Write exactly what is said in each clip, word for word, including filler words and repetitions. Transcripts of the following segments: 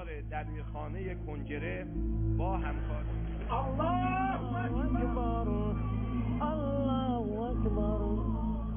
کار دبیرخانه کنجره با همکار الله اکبر الله اکبر.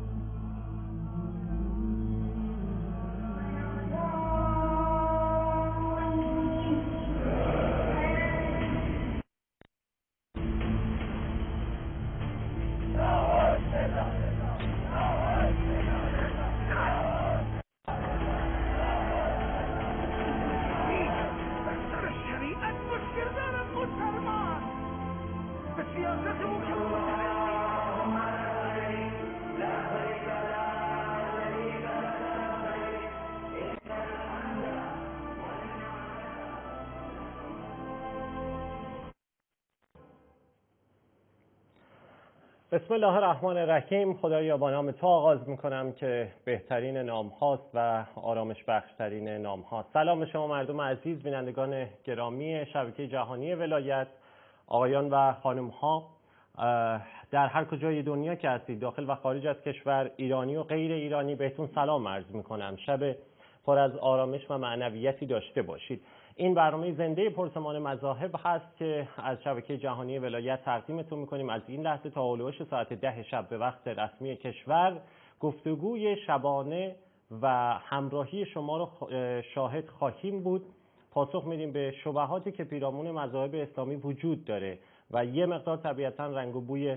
بسم الله الرحمن الرحیم. خدایا با نام تو آغاز میکنم که بهترین نام هاست و آرامش بخشترین نام هاست. سلام شما مردم عزیز، بینندگان گرامی شبکه جهانی ولایت، آقایان و خانم ها در هر کجای دنیا که هستید، داخل و خارج از کشور، ایرانی و غیر ایرانی، بهتون سلام عرض میکنم. شب پر از آرامش و معنویتی داشته باشید. این برنامه زنده پرسمان مذاهب هست که از شبکه جهانی ولایت تقدیمتون میکنیم. از این لحظه تا هولوش ساعت ده شب به وقت رسمی کشور گفتگوی شبانه و همراهی شما رو شاهد خواهیم بود. پاسخ میدیم به شبهاتی که پیرامون مذاهب اسلامی وجود داره و یه مقدار طبیعتا رنگ و بوی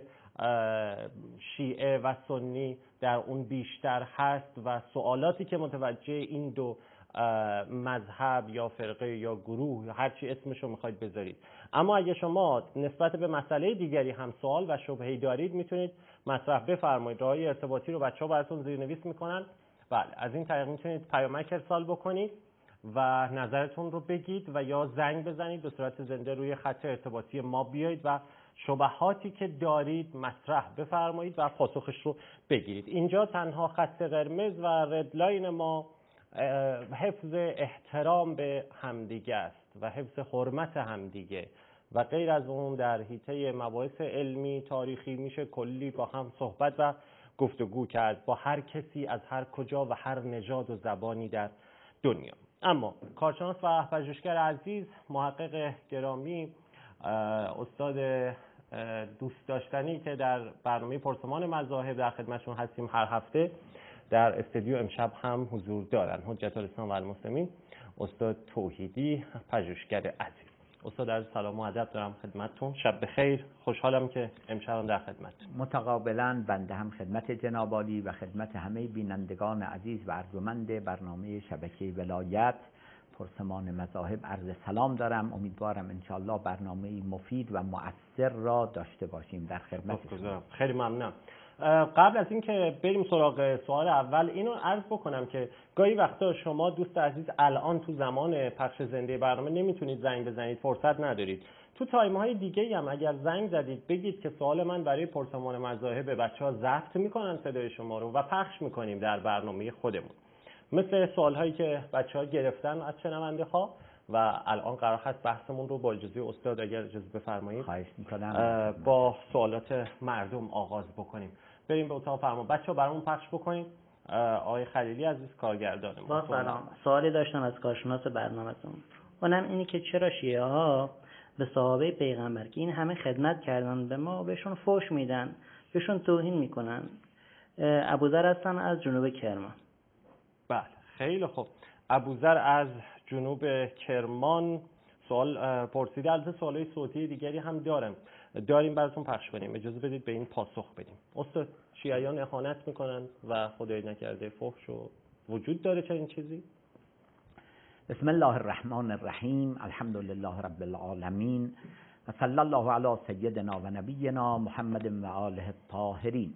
شیعه و سنی در اون بیشتر هست و سوالاتی که متوجه این دو مذهب یا فرقه یا گروه، هرچی اسمشو میخواید بذارید. اما اگه شما نسبت به مسئله دیگری هم سوال و شبهه‌ای دارید، میتونید مطرح بفرمایید. راههای ارتباطی رو بچه‌ها براتون زیرنویس میکنن. بله، از این طریق میتونید پیامک ارسال بکنید و نظرتون رو بگید و یا زنگ بزنید به صورت زنده روی خط ارتباطی ما بیایید و شبهاتی که دارید مطرح بفرمایید و پاسخش رو بگیرید. اینجا تنها خط قرمز و ردلاین ما حفظ احترام به همدیگه است و حفظ حرمت همدیگه و غیر از اون در حیطه مباحث علمی تاریخی میشه کلی با هم صحبت و گفتگو کرد با هر کسی از هر کجا و هر نژاد و زبانی در دنیا. اما کارشناس و پژوهشگر عزیز، محقق گرامی، استاد دوست داشتنی که در برنامه پرسمان مذاهب در خدمتشون هستیم هر هفته، در استودیو امشب هم حضور دارن. حجت الاسلام و المسلمین استاد توحیدی، پژوهشگر عزیز. استاد عرض سلام و ادب دارم خدمتتون. شب بخیر. خوشحالم که امشب در خدمتتون. متقابلا بنده هم خدمت جناب عالی و خدمت همه بینندگان عزیز و ارجمند برنامه شبکه ولایت پرسمان مذاهب عرض سلام دارم. امیدوارم انشالله برنامه مفید و مؤثر را داشته باشیم. در خدمت شما. خیلی ممنونم. قبل از اینکه بریم سراغ سوال اول، اینو عرض بکنم که گاهی وقتا شما دوست عزیز الان تو زمان پخش زنده برنامه نمیتونید زنگ بزنید، فرصت ندارید. تو تایم‌های دیگه هم اگر زنگ زدید بگید که سوال من برای پرسمان مذاهب، بچه‌ها ضبط میکنن صدای شما رو و پخش میکنیم در برنامه خودمون. مثل سوال‌هایی که بچه‌ها گرفتن از شنونده‌ها و الان قرار هست بحثمون رو با اجازه استاد اگر اجازه بفرمایید خواهش می‌کنم با سوالات مردم آغاز بکنیم. بریم به اتاق فرمان. بچه‌ها برامون پخش بکنید. آقای خلیلی عزیز کارگردانمون. با سلام. سوالی داشتم از کارشناس برنامه‌تون. اونم اینی که چرا شیعه‌ها به صحابه پیغمبر که این همه خدمت کردن به ما بهشون فحش میدن، بهشون توهین میکنن؟ ابوذر هستن از جنوب کرمان. بله، خیلی خوب. ابوذر از جنوب کرمان سوال پرسیده. البته سوالای صوتی دیگری هم دارم داریم براتون پخش کنیم. اجازه بدید به این پاسخ بدیم. استاد، شیعیان اهانت میکنن و خدای نکرده فحش و وجود داره چنین چیزی؟ بسم الله الرحمن الرحیم. الحمد لله رب العالمین و صلی الله علی سیدنا و نبینا محمد و آله الطاهرین.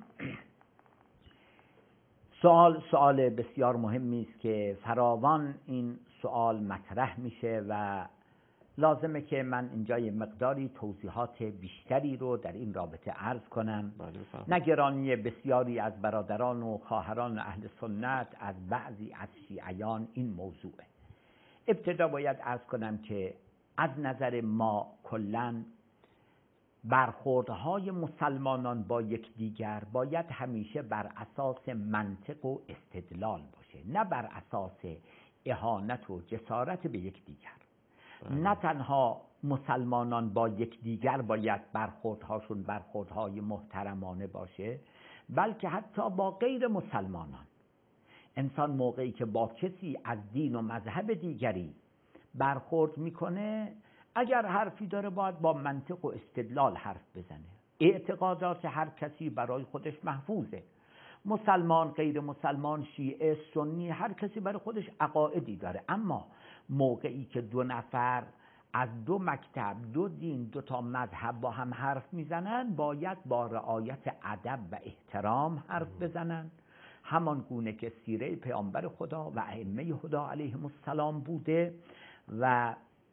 سوال سوال بسیار مهمی است که فراوان این سوال مطرح میشه و لازمه که من اینجا یه مقداری توضیحات بیشتری رو در این رابطه عرض کنم. نگرانی بسیاری از برادران و خواهران اهل سنت از بعضی از شیعیان این موضوعه. ابتدا باید عرض کنم که از نظر ما کلاً برخوردهای مسلمانان با یکدیگر باید همیشه بر اساس منطق و استدلال باشه، نه بر اساس اهانت و جسارت به یکدیگر. نه تنها مسلمانان با یکدیگر باید برخوردهاشون برخوردهای محترمانه باشه، بلکه حتی با غیر مسلمانان. انسان موقعی که با کسی از دین و مذهب دیگری برخورد میکنه، اگر حرفی داره باید با منطق و استدلال حرف بزنه. اعتقادات هر کسی برای خودش محفوظه، مسلمان، غیر مسلمان، شیعه، سنی، هر کسی برای خودش عقایدی داره. اما موقعی که دو نفر از دو مکتب، دو دین، دو تا مذهب با هم حرف میزنن، باید با رعایت ادب و احترام حرف بزنن، همان گونه که سیره پیامبر خدا و ائمه هدا علیهم السلام بوده. و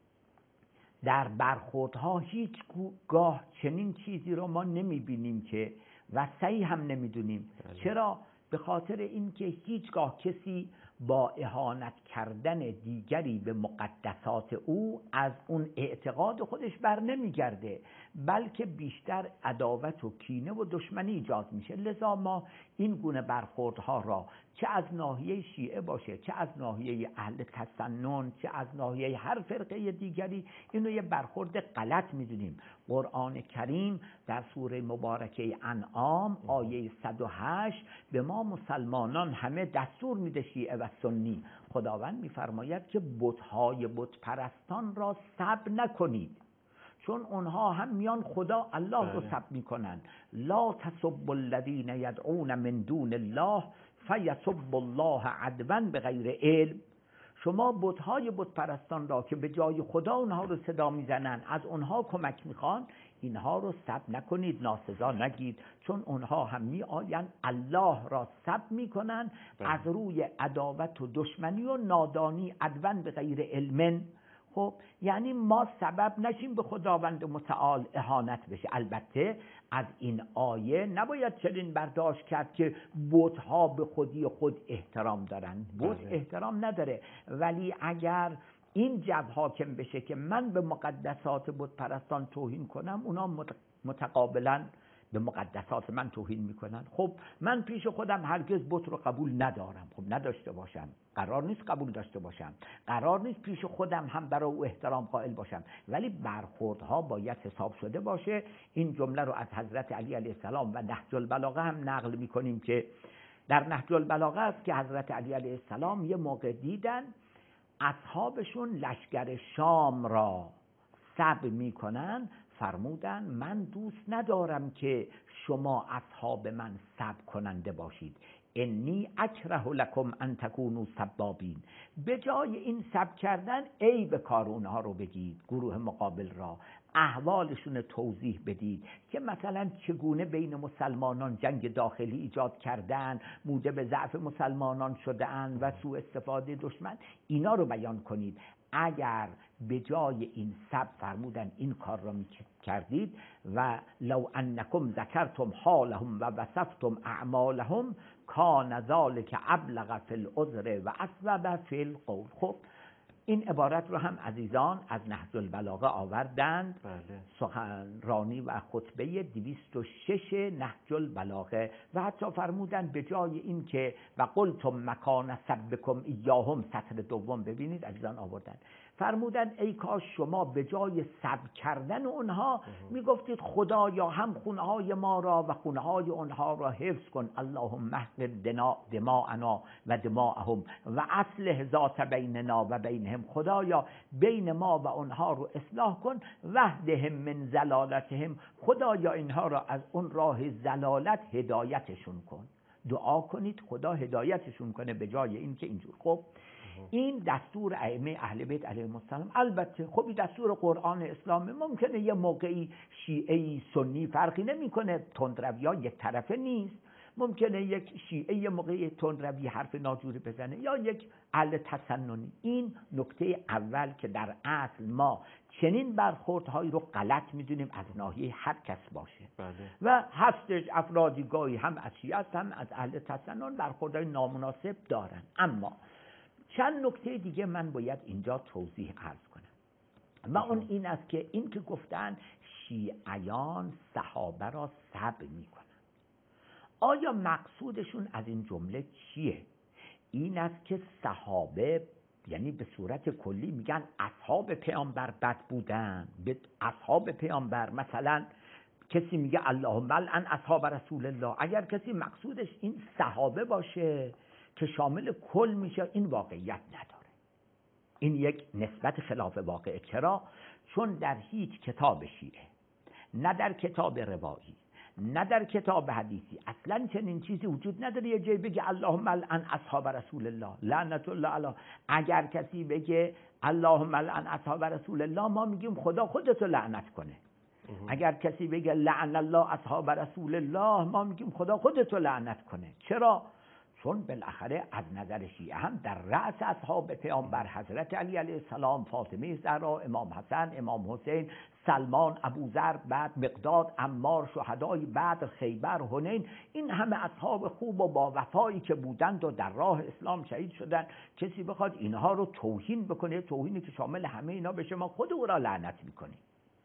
در برخوردها هیچ گاه چنین چیزی رو ما نمیبینیم که و صحیح هم نمیدونیم. چرا؟ به خاطر اینکه هیچگاه کسی با اهانت کردن دیگری به مقدسات او از اون اعتقاد خودش بر نمیگرده، بلکه بیشتر عداوت و کینه و دشمنی ایجاد میشه. لذا ما این گونه برخوردها را چه از ناحیه شیعه باشه، چه از ناحیه اهل تسنن، چه از ناحیه هر فرقه دیگری، اینو یه برخورد غلط میدونیم. قرآن کریم در سوره مبارکه انعام آیه صد و هشت به ما مسلمانان همه دستور میده، شیعه و سنی. خداوند میفرماید که بت‌های بت پرستان را سب نکنید، چون اونها هم میان خدا الله رو سب میکنن. لا تسبوا الذین یدعون من دون الله فیسبوا الله عدوا بغیر علم. شما بت‌های بت پرستان را که به جای خدا اونها رو صدا میزنن، از اونها کمک میخوان، اینها رو سب نکنید، ناسزا نگید، چون اونها هم می آیند الله را سب میکنن از روی عداوت و دشمنی و نادانی، عدوان به غیر علم. خب یعنی ما سبب نشیم به خداوند متعال اهانت بشه. البته از این آیه نباید چنین برداشت کرد که بت‌ها به خودی خود احترام دارن. بت احترام نداره، ولی اگر این جو حاکم بشه که من به مقدسات بت پرستان توهین کنم، اونا متقابلا به مقدسات من توهین میکنن. خب من پیش خودم هرگز بت رو قبول ندارم، خب نداشته باشم، قرار نیست قبول داشته باشم، قرار نیست پیش خودم هم برای او احترام قائل باشم، ولی برخوردها باید حساب شده باشه. این جمله رو از حضرت علی علیه السلام و نهج البلاغه هم نقل میکنیم که در نهج البلاغه است که حضرت علی علیه السلام یه موقع دیدن اصحابشون لشکر شام را سب میکنن، فرمودن من دوست ندارم که شما اصحاب من سب کننده باشید، انی اکره لکم ان تکونوا سبابین. به جای این سب کردن عیب کار اونها رو بگید، گروه مقابل را احوالشون توضیح بدید که مثلا چگونه بین مسلمانان جنگ داخلی ایجاد کردن، موجب ضعف مسلمانان شده‌اند و سوء استفاده دشمن، اینا رو بیان کنید. اگر به جای این سب فرمودن این کار را می کردید و لو انکم ذکرتم حالهم و وصفتم اعمالهم کان ذلک ابلغ فی العذر و اصوب فی القول. خب این عبارت رو هم عزیزان از نهج البلاغه آوردند. بله. سخنرانی و خطبه دویست و شش نهج البلاغه. و حتی فرمودند به جای این که و قلتم مکان سبکم ایاهم، سطر دوم ببینید عزیزان آوردند، فرمودند ای کاش شما به جای سب کردن اونها میگفتید خدایا هم خونهای ما را و خونهای اونها را حفظ کن، اللهم احقر دماءنا و دماءهم و اصلح ذات بیننا و بینهم. خدایا بین ما و اونها رو اصلاح کن، وحدهم من زلالتهم. خدایا اینها را از اون راه زلالت هدایتشون کن. دعا کنید خدا هدایتشون کنه به جای این که اینجور. خب این دستور ائمه اهل بیت علیهم السلام. البته خب این دستور قرآن اسلام. ممکنه یه موقعی شیعه سنی فرقی نمیکنه، تندروی ها یک طرفه نیست. ممکنه یک شیعه یه موقعی تندروی حرف ناجوری بزنه یا یک اهل تسننی. این نکته اول که در اصل ما چنین برخوردهایی رو غلط میدونیم از ناحیه هر کس باشه. بله. و هستش افرادی گاهی هم از شیعه هم از اهل تسنن برخوردهای نامناسب دارن. اما چند نکته دیگه من باید اینجا توضیح عرض کنم و اون این است که این که گفتن شیعیان صحابه را سب میکنن، آیا مقصودشون از این جمله چیه؟ این است که صحابه یعنی به صورت کلی میگن اصحاب پیامبر بد بودن. به اصحاب پیامبر مثلا کسی میگه اللهم لعن اصحاب رسول الله، اگر کسی مقصودش این صحابه باشه که شامل کل میشه، این واقعیت نداره. این یک نسبت خلاف واقعه. چرا؟ چون در هیچ کتاب شیعه، نه در کتاب روایی، نه در کتاب حدیثی اصلا چنین چیزی وجود نداره یه جایی بگه اللهم لعن اصحاب رسول الله لعنت الله علی. اگر کسی بگه اللهم لعن اصحاب رسول الله، ما میگیم خدا خودتو لعنت کنه. اگر کسی بگه لعن الله اصحاب رسول الله، ما میگیم خدا خودتو لعنت کنه. چرا؟ چون بالاخره از نظر شیعه هم در رأس اصحاب پیامبر حضرت علی علیه السلام، فاطمه زهرا، امام حسن، امام حسین، سلمان، ابوذر، بعد مقداد، عمار، شهدای بدر، خیبر، حنین، این همه اصحاب خوب و با وفایی که بودند و در راه اسلام شهید شدند. کسی بخواد اینها رو توهین بکنه، توهینی که شامل همه اینا بشه، ما خود او را لعنت میکنیم.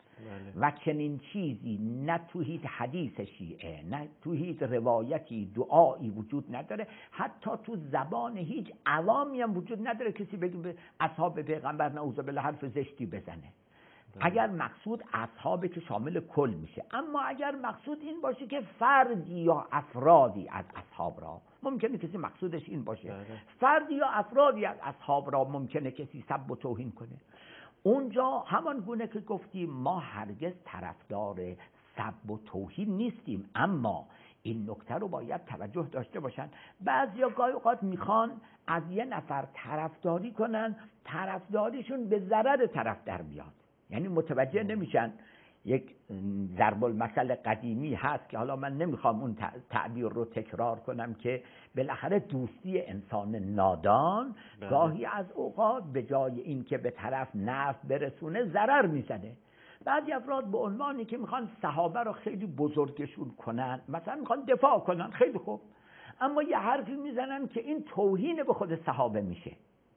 و چنین چیزی نه تو هیچ حدیث شیعه، نه تو هیچ روایتی دعایی وجود نداره، حتی تو زبان هیچ عوامی هم وجود نداره کسی بگه به اصحاب پیغمبر نعوذ بالله حرف زشتی بزنه. اگر مقصود اصحابه که شامل کل میشه. اما اگر مقصود این باشه که فردی یا افرادی از اصحاب را، ممکنه کسی مقصودش این باشه، فردی یا افرادی از اصحاب را ممکنه کسی سب و توهین کنه، اونجا همان گونه که گفتیم ما هرگز طرفدار سب و توهین نیستیم. اما این نکته رو باید توجه داشته باشن. بعضیا گاهی اوقات میخوان از یه نفر طرفداری کنن، طرفداریشون به ضرر طرف در بیاد، یعنی متوجه نمیشن. یک ضرب المثل قدیمی هست که حالا من نمیخوام اون تعبیر رو تکرار کنم، که بالاخره دوستی انسان نادان بله. گاهی از اوقات به جای این که به طرف نفع برسونه ضرر میزنه. بعضی افراد به عنوانی که میخوان صحابه رو خیلی بزرگشون کنن، مثلا میخوان دفاع کنن، خیلی خوب، اما یه حرفی میزنن که این توهین به خود صحابه میشه.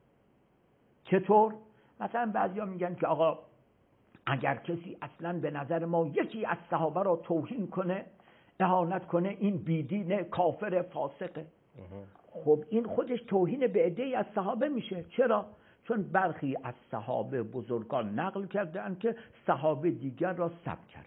چطور؟ مثلا بعضیا میگن که آقا اگر کسی اصلا به نظر ما یکی از صحابه را توهین کنه، اهانت کنه، این بیدینه، کافر، فاسقه. خب این خودش توهین به عده‌ای از صحابه میشه. چرا؟ چون برخی از صحابه بزرگان نقل کردن که صحابه دیگر را سب کردن.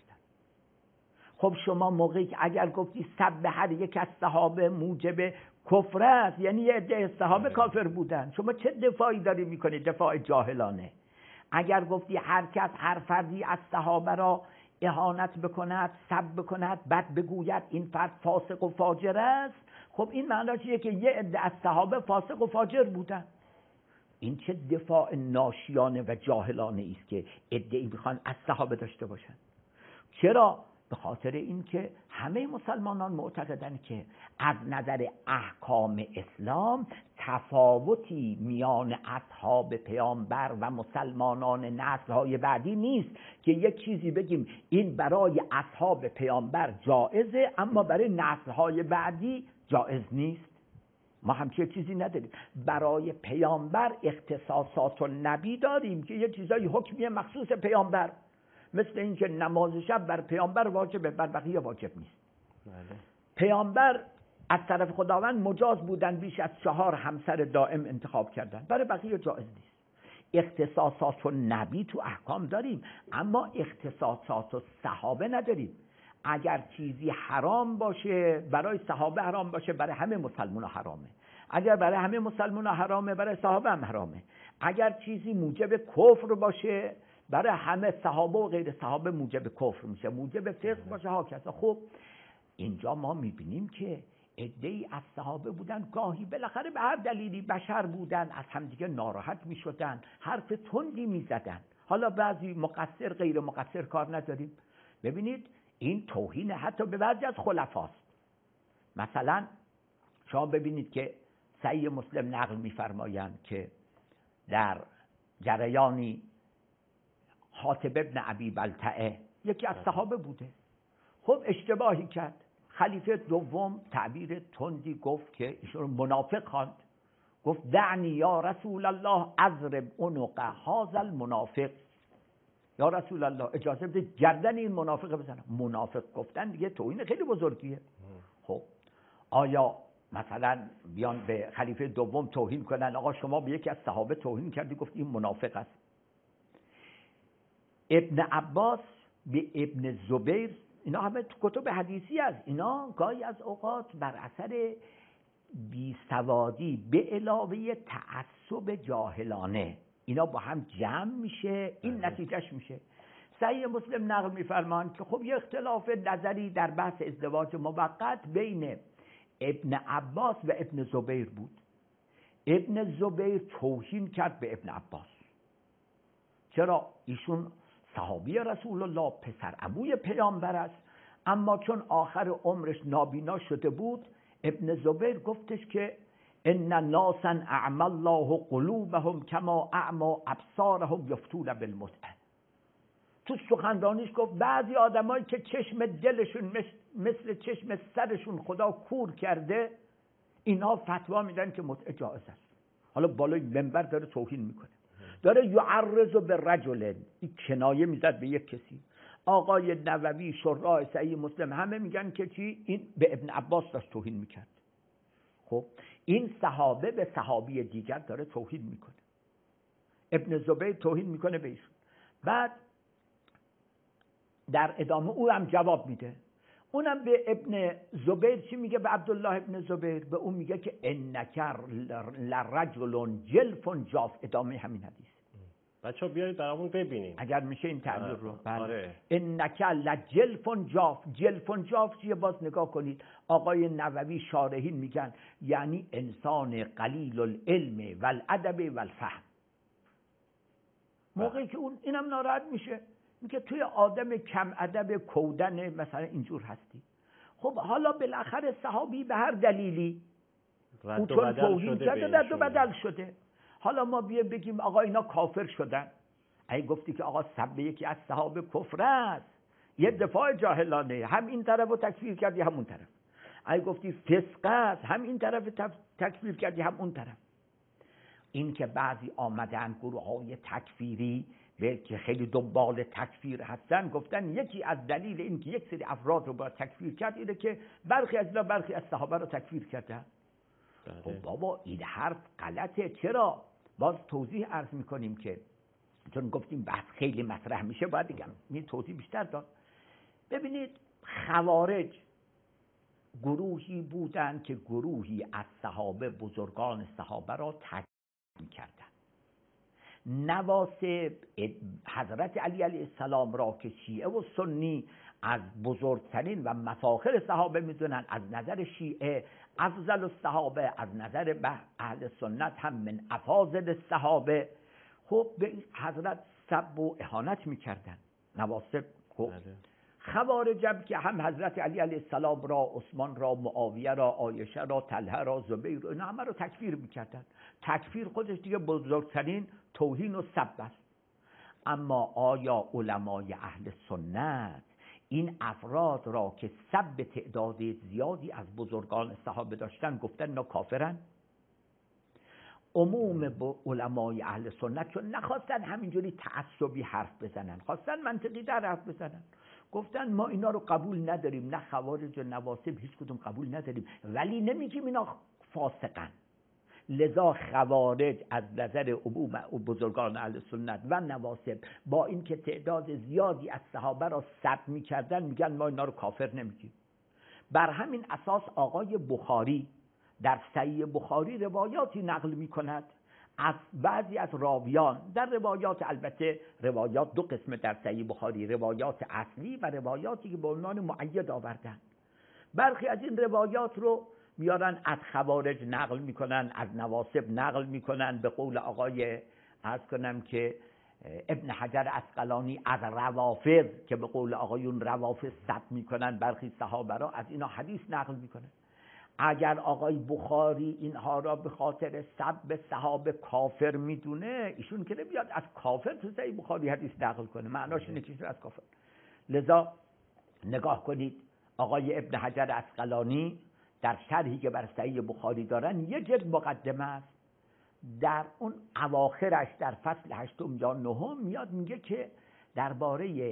خب شما موقعی که اگر گفتی سب به هر یک از صحابه موجب کفر است، یعنی یه عده صحابه کافر بودن، شما چه دفاعی داری میکنی؟ دفاع جاهلانه. اگر گفتی هر کس هر فردی از صحابه را اهانت بکند، سب بکند، بد بگوید، این فرد فاسق و فاجر است، خب این معناش اینه که یه عده از صحابه فاسق و فاجر بودن. این چه دفاع ناشیانه و جاهلانه است که عده‌ای میخوان از صحابه داشته باشن. چرا؟ به خاطر اینکه همه مسلمانان معتقدند که از نظر احکام اسلام تفاوتی میان اصحاب پیامبر و مسلمانان نسل‌های بعدی نیست که یک چیزی بگیم این برای اصحاب پیامبر جایزه اما برای نسل‌های بعدی جایز نیست. ما همچین چیزی نداریم. برای پیامبر اختصاصات و نبی داریم که یه چیزای حکمی مخصوص پیامبر، مثل اینکه نماز شب بر پیامبر واجبه، بر بقیه واجب نیست. بله. پیامبر از طرف خداوند مجاز بودن بیش از چهار همسر دائم انتخاب کردن، برای بقیه جایز نیست. اختصاصات و نبی تو احکام داریم، اما اختصاصات و صحابه نداریم. اگر چیزی حرام باشه برای صحابه حرام باشه، برای همه مسلمان حرامه. اگر برای همه مسلمان حرامه، برای صحابه هم حرامه. اگر چیزی موجب کفر باشه، برای همه صحابه و غیر صحابه موجب کفر میشه، موجب فسق باشه ها کسا. خب اینجا ما میبینیم که عده‌ای از صحابه بودن، گاهی بالاخره به هر دلیلی بشر بودن، از همدیگه ناراحت میشدن، حرف تندی میزدن. حالا بعضی مقصر غیر مقصر کار نداریم. ببینید این توهین حتی به بعضی از خلفاست. مثلا شما ببینید که صحیح مسلم نقل میفرمایند که در جریانی حاتب ابن ابی بلتعه یکی از صحابه بوده، خب اشتباهی کرد. خلیفه دوم تعبیر تندی گفت که ایشون منافق خواند، گفت دعنی یا رسول الله اضرب عنق هذا المنافق. یا رسول الله اجازه بده گردن این منافق بزنم. منافق گفتن دیگه توهین خیلی بزرگیه. خب آیا مثلا بیان به خلیفه دوم توهین کنن، آقا شما به یکی از صحابه توهین کردی، گفتی این منافق است. ابن عباس به ابن زبیر، اینا همه تو کتب حدیثی است، اینا گاهی از اوقات بر اثر بیسوادی به علاوه تعصب جاهلانه اینا با هم جمع میشه، این نتیجهش میشه. صحیح مسلم نقل میفرمان که خب یه اختلاف نظری در بحث ازدواج موقت بین ابن عباس و ابن زبیر بود. ابن زبیر توهین کرد به ابن عباس. چرا؟ ایشون صحابی رسول الله، پسر عموی پیامبر است، اما چون آخر عمرش نابینا شده بود، ابن زبیر گفتش که ان ناسا اعمی الله قلوبهم کما اعمی ابصارهم یفتون بالمتعه. تو سخنرانیش گفت بعضی آدمایی که چشم دلشون مثل چشم سرشون خدا کور کرده، اینها فتوا میدن که متعه جائز است. حالا بالای منبر داره توهین میکنه، داره یعرض به رجل، این کنایه میزد به یک کسی. آقای نووی، شراح صحیح مسلم همه میگن که چی؟ این به ابن عباس داشت توهین میکرد. خب این صحابه به صحابی دیگر داره توهین میکنه. ابن زبیر توهین میکنه به ایشون. بعد در ادامه او هم جواب میده. اونم به ابن زبیر چی میگه؟ به عبدالله ابن زبیر به اون میگه که انکر لرجل جلف جاف. ادامه همین حدیث. بچه‌ها بیارید برامون ببینیم اگر میشه این تعبیر رو. بله. آره. انکر لجلف جاف. جلف جاف چیه؟ باز نگاه کنید. آقای نووی شارحین میگن یعنی انسان قلیل العلم والادب والفهم. موقعی که اون اینم ناراحت میشه، میگه توی آدم کم ادب کودن مثلا اینجور هستی. خب حالا بالاخره صحابی به هر دلیلی رد و بدل شده، رد و بدل شده. حالا ما بیا بگیم آقا اینا کافر شدن. ای گفتی که آقا سب یکی از صحابه کفر است، یه دفاع جاهلانه، هم این طرف رو تکفیر کردی هم اون طرف. ای گفتی فسق است، هم این طرف تکفیر کردی هم اون طرف. این که بعضی آمدن گروه های تکفیری که خیلی دنبال تکفیر هستن، گفتن یکی از دلیل این که یک سری افراد رو باید تکفیر کرد اینه که برخی از اینا برخی از صحابه رو تکفیر کردن. خب بابا این حرف غلطه. چرا؟ باز توضیح عرض میکنیم که چون گفتیم بحث خیلی مطرح میشه باید بگم می توضیح بیشتر داد. ببینید خوارج گروهی بودن که گروهی از صحابه، بزرگان صحابه را تکفیر میکردن. نواسب حضرت علی علیه السلام را که شیعه و سنی از بزرگترین و مفاخر صحابه میدونن، از نظر شیعه افضل الصحابه، از نظر اهل سنت هم من افاضل الصحابه، خب به حضرت سب و اهانت میکردن نواسب. خب خوارج هم که هم حضرت علی علیه السلام را، عثمان را، معاویه را، عایشه را، طلحه را، زبیر را، اینا همه را تکفیر میکردن. تکفیر خودش دیگه بزرگترین توهین و سب است. اما آیا علمای اهل سنت این افراد را که سب تعداد زیادی از بزرگان صحابه داشتن گفتن اینا کافرن؟ عموم با علمای اهل سنت چون نخواستن همینجوری تعصبی حرف بزنن، خواستن منطقی در حرف بزنن، گفتن ما اینا رو قبول نداریم، نه خوارج و نواسب هیچ کدوم قبول نداریم، ولی نمیگیم اینا فاسقن. لذا خوارج از نظر عموم بزرگان اهل سنت و نواسب با اینکه تعداد زیادی از صحابه را سب میکردن میگن ما اینا رو کافر نمیگیم. بر همین اساس آقای بخاری در صحیح بخاری روایاتی نقل میکند از بعضی از راویان، در روایات البته روایات دو قسم در صحیح بخاری، روایات اصلی و روایاتی که به عنوان مؤید آوردن. برخی از این روایات رو میارن از خوارج نقل میکنن، از نواسب نقل میکنن، به قول آقای عرض کنم که ابن حجر عسقلانی از روافض که به قول آقایون روافض سب میکنن برخی صحابه را، از اینا حدیث نقل میکنن. اگر آقای بخاری اینها را به خاطر سب به صحابه کافر میدونه، ایشون که نمیاد از کافر تو صحیح بخاری حدیث نقل کنه، معناش اینه که از کافر. لذا نگاه کنید آقای ابن حجر عسقلانی در شرحی که بر صحیح بخاری دارن یه جلد مقدمه است، در اون اواخرش در فصل هشتم یا نهم میاد میگه که درباره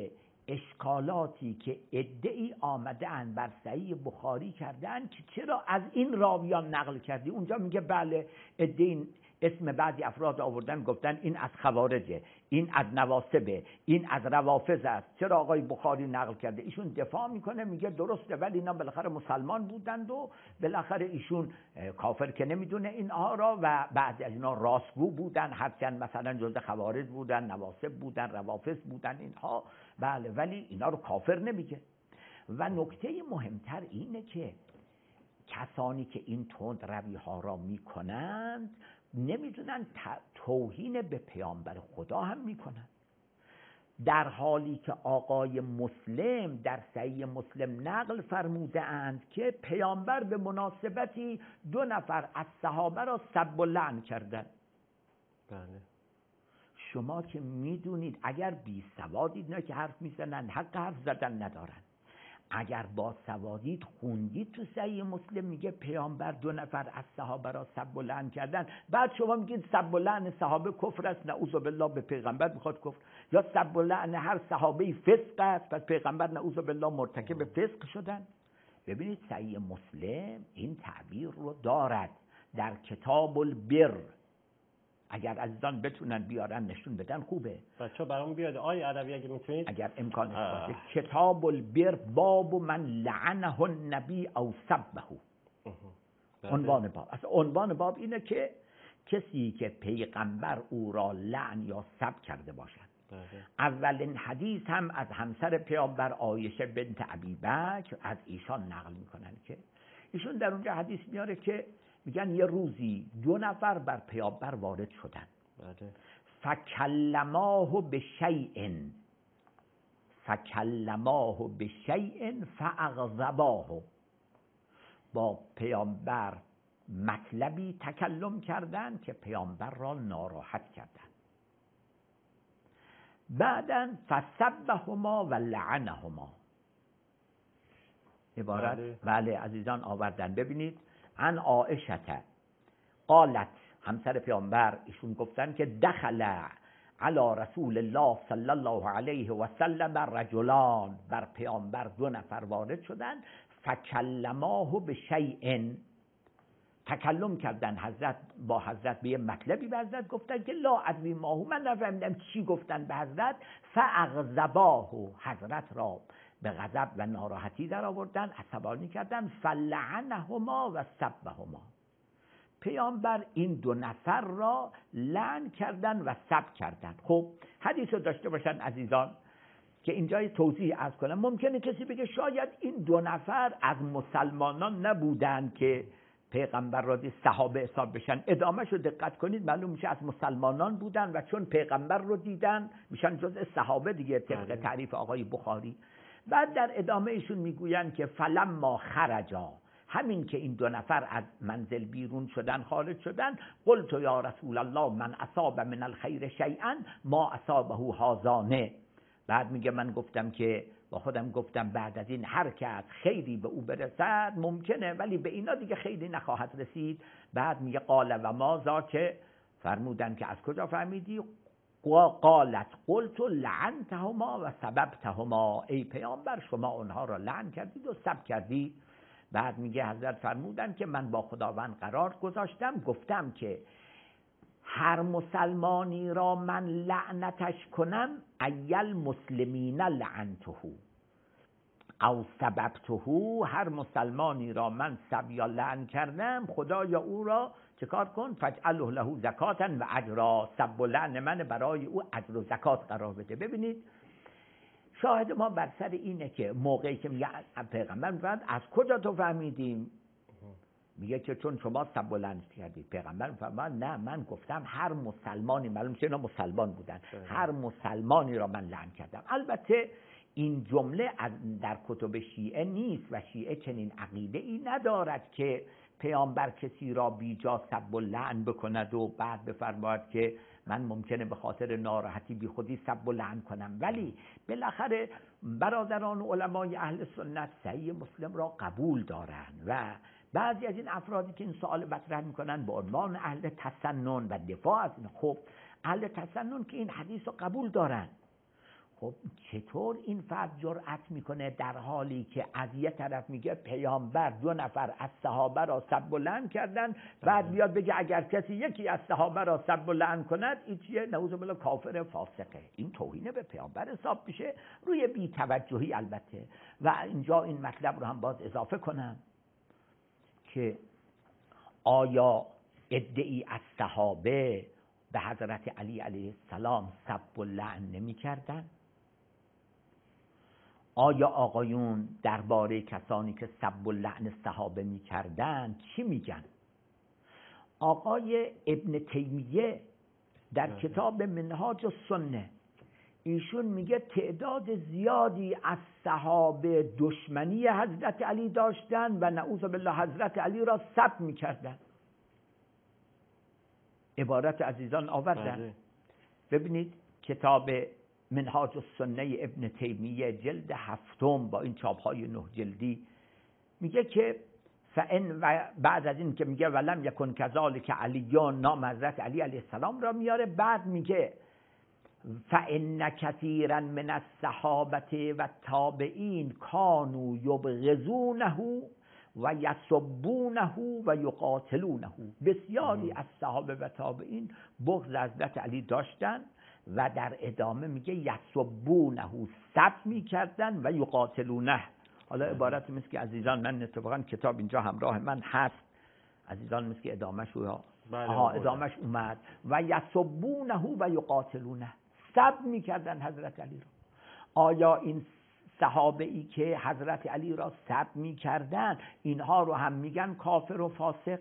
اشکالاتی که ادعی آمده اند بر صحیح بخاری کردن که چرا از این راویان نقل کردی. اونجا میگه بله ادعی اسم بعضی افراد آوردن گفتن این از خوارجه، این از نواصبه، این از روافض است، چرا آقای بخاری نقل کرده؟ ایشون دفاع میکنه میگه درسته ولی اینا بالاخره مسلمان بودند و بالاخره ایشون کافر که نمیدونه اینها را و بعضی از اینا راستگو بودن، هرچند مثلا جزء خوارج بودن، نواصب بودن، روافض بودن اینها، بله ولی اینا رو کافر نمیگه. و نکته مهمتر اینه که کسانی که این تند روی ها را میکنند نمیدونن توهین به پیامبر خدا هم میکنن، در حالی که آقای مسلم در صحیح مسلم نقل فرموده اند که پیامبر به مناسبتی دو نفر از صحابه را سب و لعن کردند. بله. شما که میدونید اگر بی سوادید نه که حرف میزنن، حق حرف زدن ندارن. اگر با سوادید خوندید تو صحیح مسلم میگه پیامبر دو نفر از صحابه را سب و لعن کردن، بعد شما میگید سب و لعن صحابه کفر است، نعوذ بالله به پیغمبر میخواد کفر، یا سب و لعن هر صحابه فسق است پس پیغمبر نعوذ بالله مرتکب فسق شدن. ببینید صحیح مسلم این تعبیر رو دارد در کتاب البر، اگر عزیزان بتونن بیارن نشون بدن خوبه. بچه برام بیاد آی عربی اگه میتونید، اگر امکانش باشه. کتاب البر باب من لعنه النبی او سبه. عنوان باب، اصلا عنوان باب اینه که کسی که پیغمبر او را لعن یا سب کرده باشد. اولین حدیث هم از همسر پیامبر عایشه بنت ابی بکر از ایشان نقل میکنن که ایشون در اونجا حدیث میاره که میگن یه روزی دو نفر بر پیامبر وارد شدن، فکلماه به شیء فکلماه به شیء فاغضباه، با پیامبر مطلبی تکلم کردن که پیامبر را ناراحت کردن. بعداً فسبهما و لعنهما، عبارت بله. بله عزیزان آوردن. ببینید عن عائشه قالت، همسر پیامبر ایشون گفتن که دخل علی رسول الله صلی الله علیه و سلم رجلان، بر پیامبر دو نفر وارد شدن، فکلماه به شیء، تکلم کردن حضرت با حضرت به مطلبی به حضرت گفتن که لا ادری ما هو، من نفهمیدم چی گفتن به حضرت، فاغضباه، حضرت را به غضب و ناراحتی در آوردن، عصبانی کردن، فلعنهما و سبهما، پیامبر این دو نفر را لعن کردن و سب کردن. خب حدیث رو داشته باشن عزیزان که اینجا توضیح عرض کنم. ممکنه کسی بگه شاید این دو نفر از مسلمانان نبودن که پیغمبر را دید صحابه حساب بشن. ادامهش رو دقت کنید معلوم میشه از مسلمانان بودن و چون پیغمبر رو دیدن میشن جزء صحابه دیگه طبق تعریف آقای بخاری. بعد در ادامه ایشون میگوین که فلما خرجا، همین که این دو نفر از منزل بیرون شدن خارج شدن، قلت یا رسول الله من اصاب من الخیر شیئا ما اصابه هذانه، بعد میگه من گفتم که با خودم گفتم بعد از این هر کس خیری به او برسد ممکنه ولی به اینا دیگه خیری نخواهد رسید. بعد میگه قال و ماذا، که فرمودن که از کجا فهمیدی؟ قالت قلت لعنتهما و سببتهما، ای پیامبر شما اونها را لعن کردید و سب کردید. بعد میگه حضرت فرمودن که من با خداوند قرار گذاشتم گفتم که هر مسلمانی را من لعنتش کنم، ایل مسلمین لعنته او سببته، هر مسلمانی را من سب یا لعن کردم خدایا او را چه کار کن؟ فجعله له زکاتا و اجرا، سب و لعن من برای او اجر و زکات قرار بده. ببینید شاهد ما بر سر اینه که موقعی که میگه پیغمبر میگه از کجا تو فهمیدیم؟ میگه که چون شما سب و لعن کردید. پیغمبر فرمود نه من گفتم هر مسلمانی، معلوم شد اینا مسلمان بودن، هر مسلمانی را من لعن کردم. البته این جمله در کتب شیعه نیست و شیعه چنین عقیده ای ندارد که پیامبر کسی را بیجا سب و لعن بکند و بعد بفرماید که من ممکنه به خاطر ناراحتی بی خودی سب و لعن کنم. ولی بالاخره برادران و علمای اهل سنت صحیح مسلم را قبول دارند و بعضی از این افرادی که این سوال مطرح میکنن به عنوان اهل تسنن و دفاع از این، خب اهل تسنن که این حدیث رو قبول دارن، خب چطور این فرد جرأت میکنه در حالی که از یه طرف میگه پیامبر دو نفر از صحابه را سب و لعن کردن، بعد بیاد بگه اگر کسی یکی از صحابه را سب و لعن کند این چیه؟ نعوذ بالله کافر فاسقه. این توهین به پیامبر حساب میشه، روی بی توجهی البته. و اینجا این مطلب رو هم باز اضافه کنم که آیا ادعی از صحابه به حضرت علی علیه السلام سب و لعن نمی کردن؟ آیا آقایون درباره کسانی که سب و لعن صحابه می کردن چی میگن؟ آقای ابن تیمیه در کتاب منهاج السنه ایشون میگه تعداد زیادی از صحابه دشمنی حضرت علی داشتن و نعوذ بالله حضرت علی را سب میکردن. عبارت عزیزان آوردن. ببینید کتاب منهاج السنه ابن تیمیه جلد هفتم با این چاپهای نه جلدی میگه که فان و بعد از این که میگه ولم یکن کذالک علیون نام حضرت علی علیه السلام را میاره، بعد میگه فان کثیرا من الصحابه و التابعین کانوا یبغضونه و یسبونه و یقاتلونه. بسیاری از صحابه و تابعین بغض حضرت علی داشتن و در ادامه میگه یسبونه، سب میکردن و یقاتلونه. حالا عبارت مثل که عزیزان من اتفاقا کتاب اینجا همراه من هست، عزیزان مثل که ادامهش رو آها ادامهش اومد و یسبونه و یقاتلونه، سب میکردن حضرت علی را. آیا این صحابه ای که حضرت علی را سب میکردن اینها رو هم میگن کافر و فاسق؟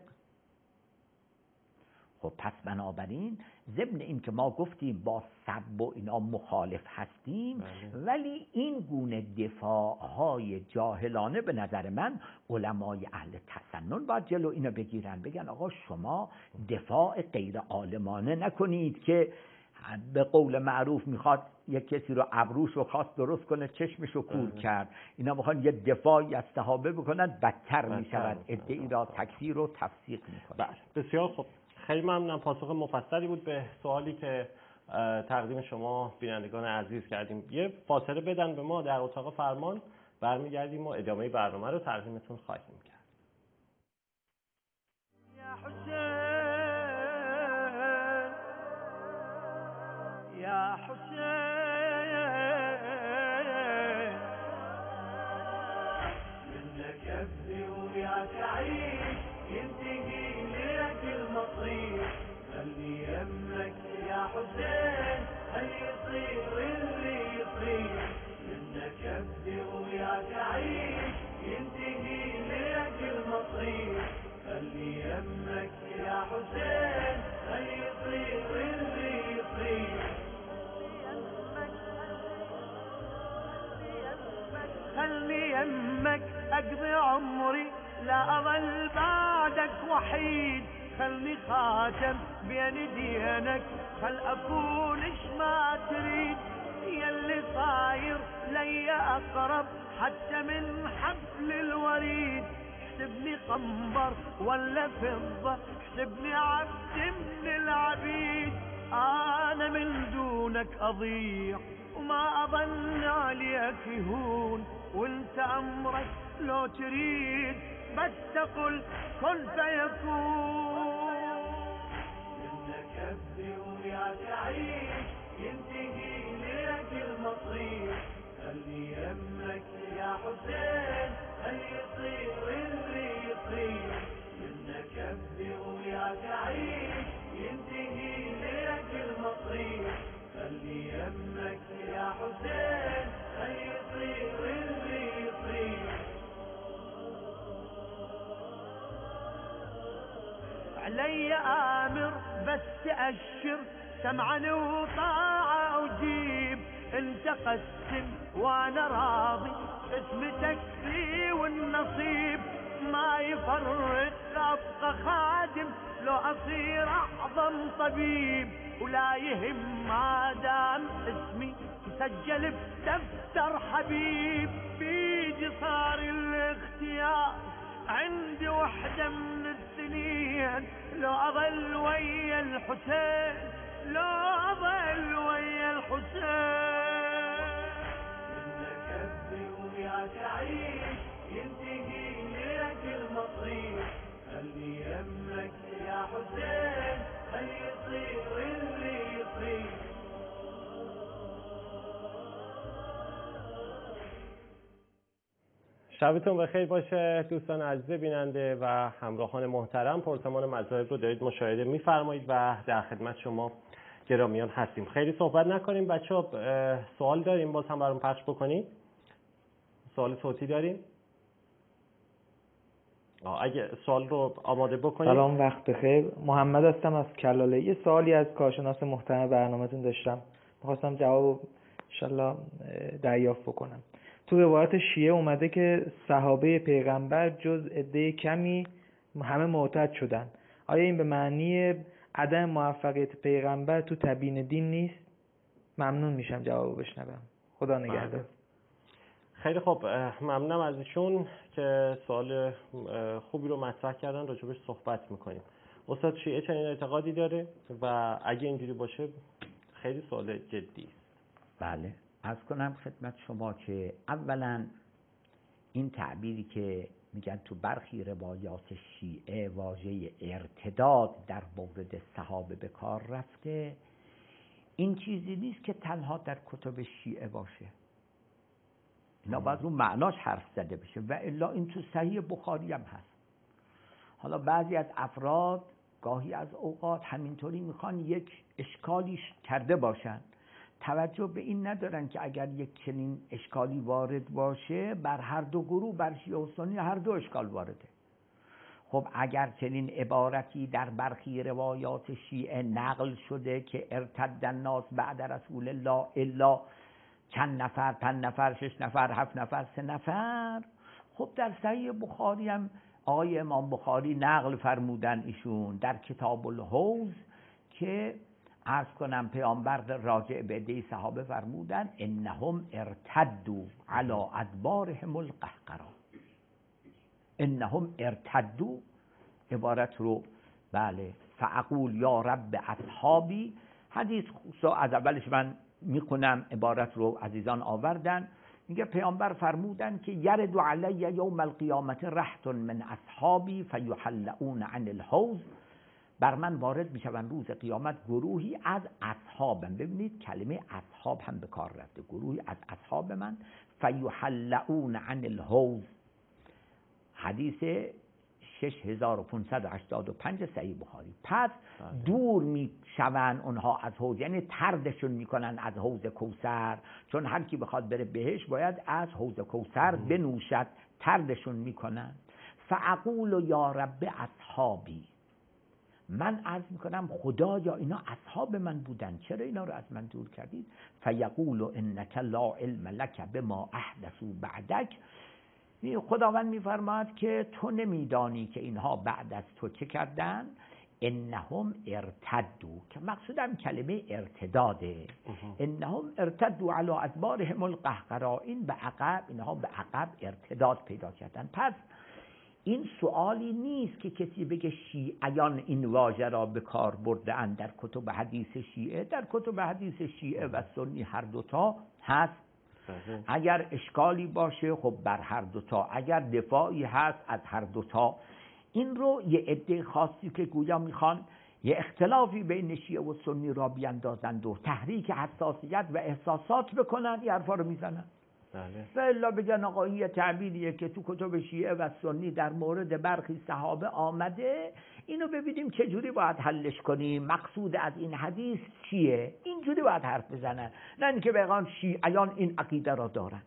خب پس بنابراین ضمن این که ما گفتیم با سب و اینا مخالف هستیم، بله. ولی این گونه دفاعهای جاهلانه به نظر من علمای اهل تسنن باید جلو اینو بگیرن، بگن آقا شما دفاع غیر عالمانه نکنید که به قول معروف میخواد یک کسی رو ابروش رو خواست درست کنه چشمش رو کور کرد. اینا میخوان یه دفاعی از صحابه بکنن، بدتر میشود، ادعی را تکفیر و تفسیق میکنن. بله بسیار خوب، خیلی ممنونم. پاسخ مفصلی بود به سوالی که تقدیم شما بینندگان عزیز کردیم. یه فاصله بدن به ما در اتاق فرمان، برمیگردیم و ادامه برنامه رو تقدیمتون خواهیم کرد. یا حسین یا حسین منك ابدي وياك اعيش ينتهي لك المصير، خلي يمك يا حسين هل يصير اللي يصير، منك ابدي وياك اعيش ينتهي لك المصير، خلي يمك يا حسين هل يصير اللي يصير، خلي يمك اقضي عمري لا اظل بعدك وحيد، خلني خاتم بين دينك خل اكون ايش ما تريد، يلي صاير لي اقرب حتى من حبل الوريد، احسبني قنبر ولا فضة احسبني عبد من العبيد، انا من دونك اضيع وما اظن عليك يهون، وانت امرك لو تريد بس تقل كن فيكون، منك ابدي وياك اعيش ينتهي لك المصير، خلي يمك يا حسين هل يصير اللي يصير، منك ابدي وياك اعيش ينتهي لك المصير، خلي يمك يا حسين هل يصير اللي يصير، علي آمر بس تأشر سمعا وطاعة وجيب، انت قسم وانا راضي اسمتك لي والنصيب، ما يفرق ابقى خادم لو اصير اعظم طبيب، ولا يهم ما دام اسمي مسجل بدفتر حبيب، بيدي صار الاختيار عندي وحدة من السنين، لو اظل ويا الحسين لو اظل ويا الحسين. شبتون بخیر باشه دوستان عزیز بیننده و همراهان محترم. پرتمان مذاهب رو دارید مشاهده می‌فرمایید و در خدمت شما گرامیان هستیم. خیلی صحبت نکنیم بچه‌ها، سوال داریم باز هم برام پخش بکنید. سوال صوتی داریم؟ اگه سوال رو آماده بکنید. سلام، وقت بخیر. محمد هستم از کلاله. یه سوالی از کارشناس محترم برنامه‌تون داشتم، می‌خواستم جواب انشالله دریافت بکنم. تو روایت شیعه اومده که صحابه پیغمبر جز عده کمی همه مرتد شدن. آیا این به معنی عدم موفقیت پیغمبر تو تبیین دین نیست؟ ممنون میشم جوابو بشنوم. خدا نگهدار. خیلی خوب، ممنونم از ایشون که سوال خوبی رو مطرح کردن، راجبش صحبت میکنیم. استاد شیعه چنین اعتقادی داره و اگه اینجوری باشه خیلی سوال جدی است. بله، عرض کنم خدمت شما که اولا این تعبیری که میگن تو برخی روایات شیعه واژه ارتداد در مورد صحابه به کار رفته، این چیزی نیست که تنها در کتب شیعه باشه. اینا باید رو معناش حرف زده بشه و الا این تو صحیح بخاری هم هست. حالا بعضی از افراد گاهی از اوقات همینطوری میخوان یک اشکالیش کرده باشن، توجه به این ندارن که اگر یک چنین اشکالی وارد باشه بر هر دو گروه، بر شیعه و سنی هر دو اشکال وارده. خب اگر چنین عبارتی در برخی روایات شیعه نقل شده که ارتد الناس بعد رسول الله الا چند نفر، پنج نفر، شش نفر، هفت نفر، سه نفر، خب در صحیح بخاری هم آقای امام بخاری نقل فرمودن ایشون در کتاب الحوض که عرض کنم پیامبر راجع به عده صحابه فرمودن انهم ارتدوا علی ادبارهم القهقرا. انهم ارتدوا عبارت رو بله فاقول یا رب اصحابی، حدیث از اولش من میکنم عبارت رو عزیزان آوردن، میگه پیامبر فرمودن که یرد علی یوم القیامت رهط من اصحابی فیحلؤون عن الحوض، بر من وارد میشون روز قیامت گروهی از اصحابم. ببینید کلمه اصحاب هم به کار رفته، گروهی از اصحاب من فیحلؤون عن الحوض. حدیث شش هزار و پانصد و هشتاد و پنج صحیح بخاری. پس دور میشون اونها از حوض، یعنی طردشون میکنن از حوض کوثر، چون هر کی بخواد بره بهش باید از حوض کوثر بنوشد، طردشون میکنن. فاقول یا رب اصحابی، من عرض میکنم خدایا اینا اصحاب من بودن، چرا اینا رو از من دور کردید؟ فیقول انک لا علم لک بما احدثوا بعدک، خداوند میفرماید که تو نمیدانی که اینها بعد از تو چه کردن. انهم ارتدوا، که مقصودم کلمه ارتداده. انهم ارتدوا علی ادبارهم القهقرا، این به عقب، اینها به عقب ارتداد پیدا کردن. پس این سوالی نیست که کسی بگه شیعیان این واژه را به کار برده اند در کتب حدیث شیعه. در کتب حدیث شیعه و سنی هر دوتا هست. اگر اشکالی باشه خب بر هر دوتا، اگر دفاعی هست از هر دوتا. این رو یه عده خاصی که گویا میخوان یه اختلافی بین شیعه و سنی را بیندازند و تحریک حساسیت و احساسات بکنن، این حرفا رو میزنن. و الا بگن آقا این یه تعبیریه که تو کتب شیعه و سنی در مورد برخی صحابه آمده، اینو ببینیم چجوری باید حلش کنیم، مقصود از این حدیث چیه. اینجوری باید حرف بزنن، نه اینکه بگن شیعیان این عقیده را دارن.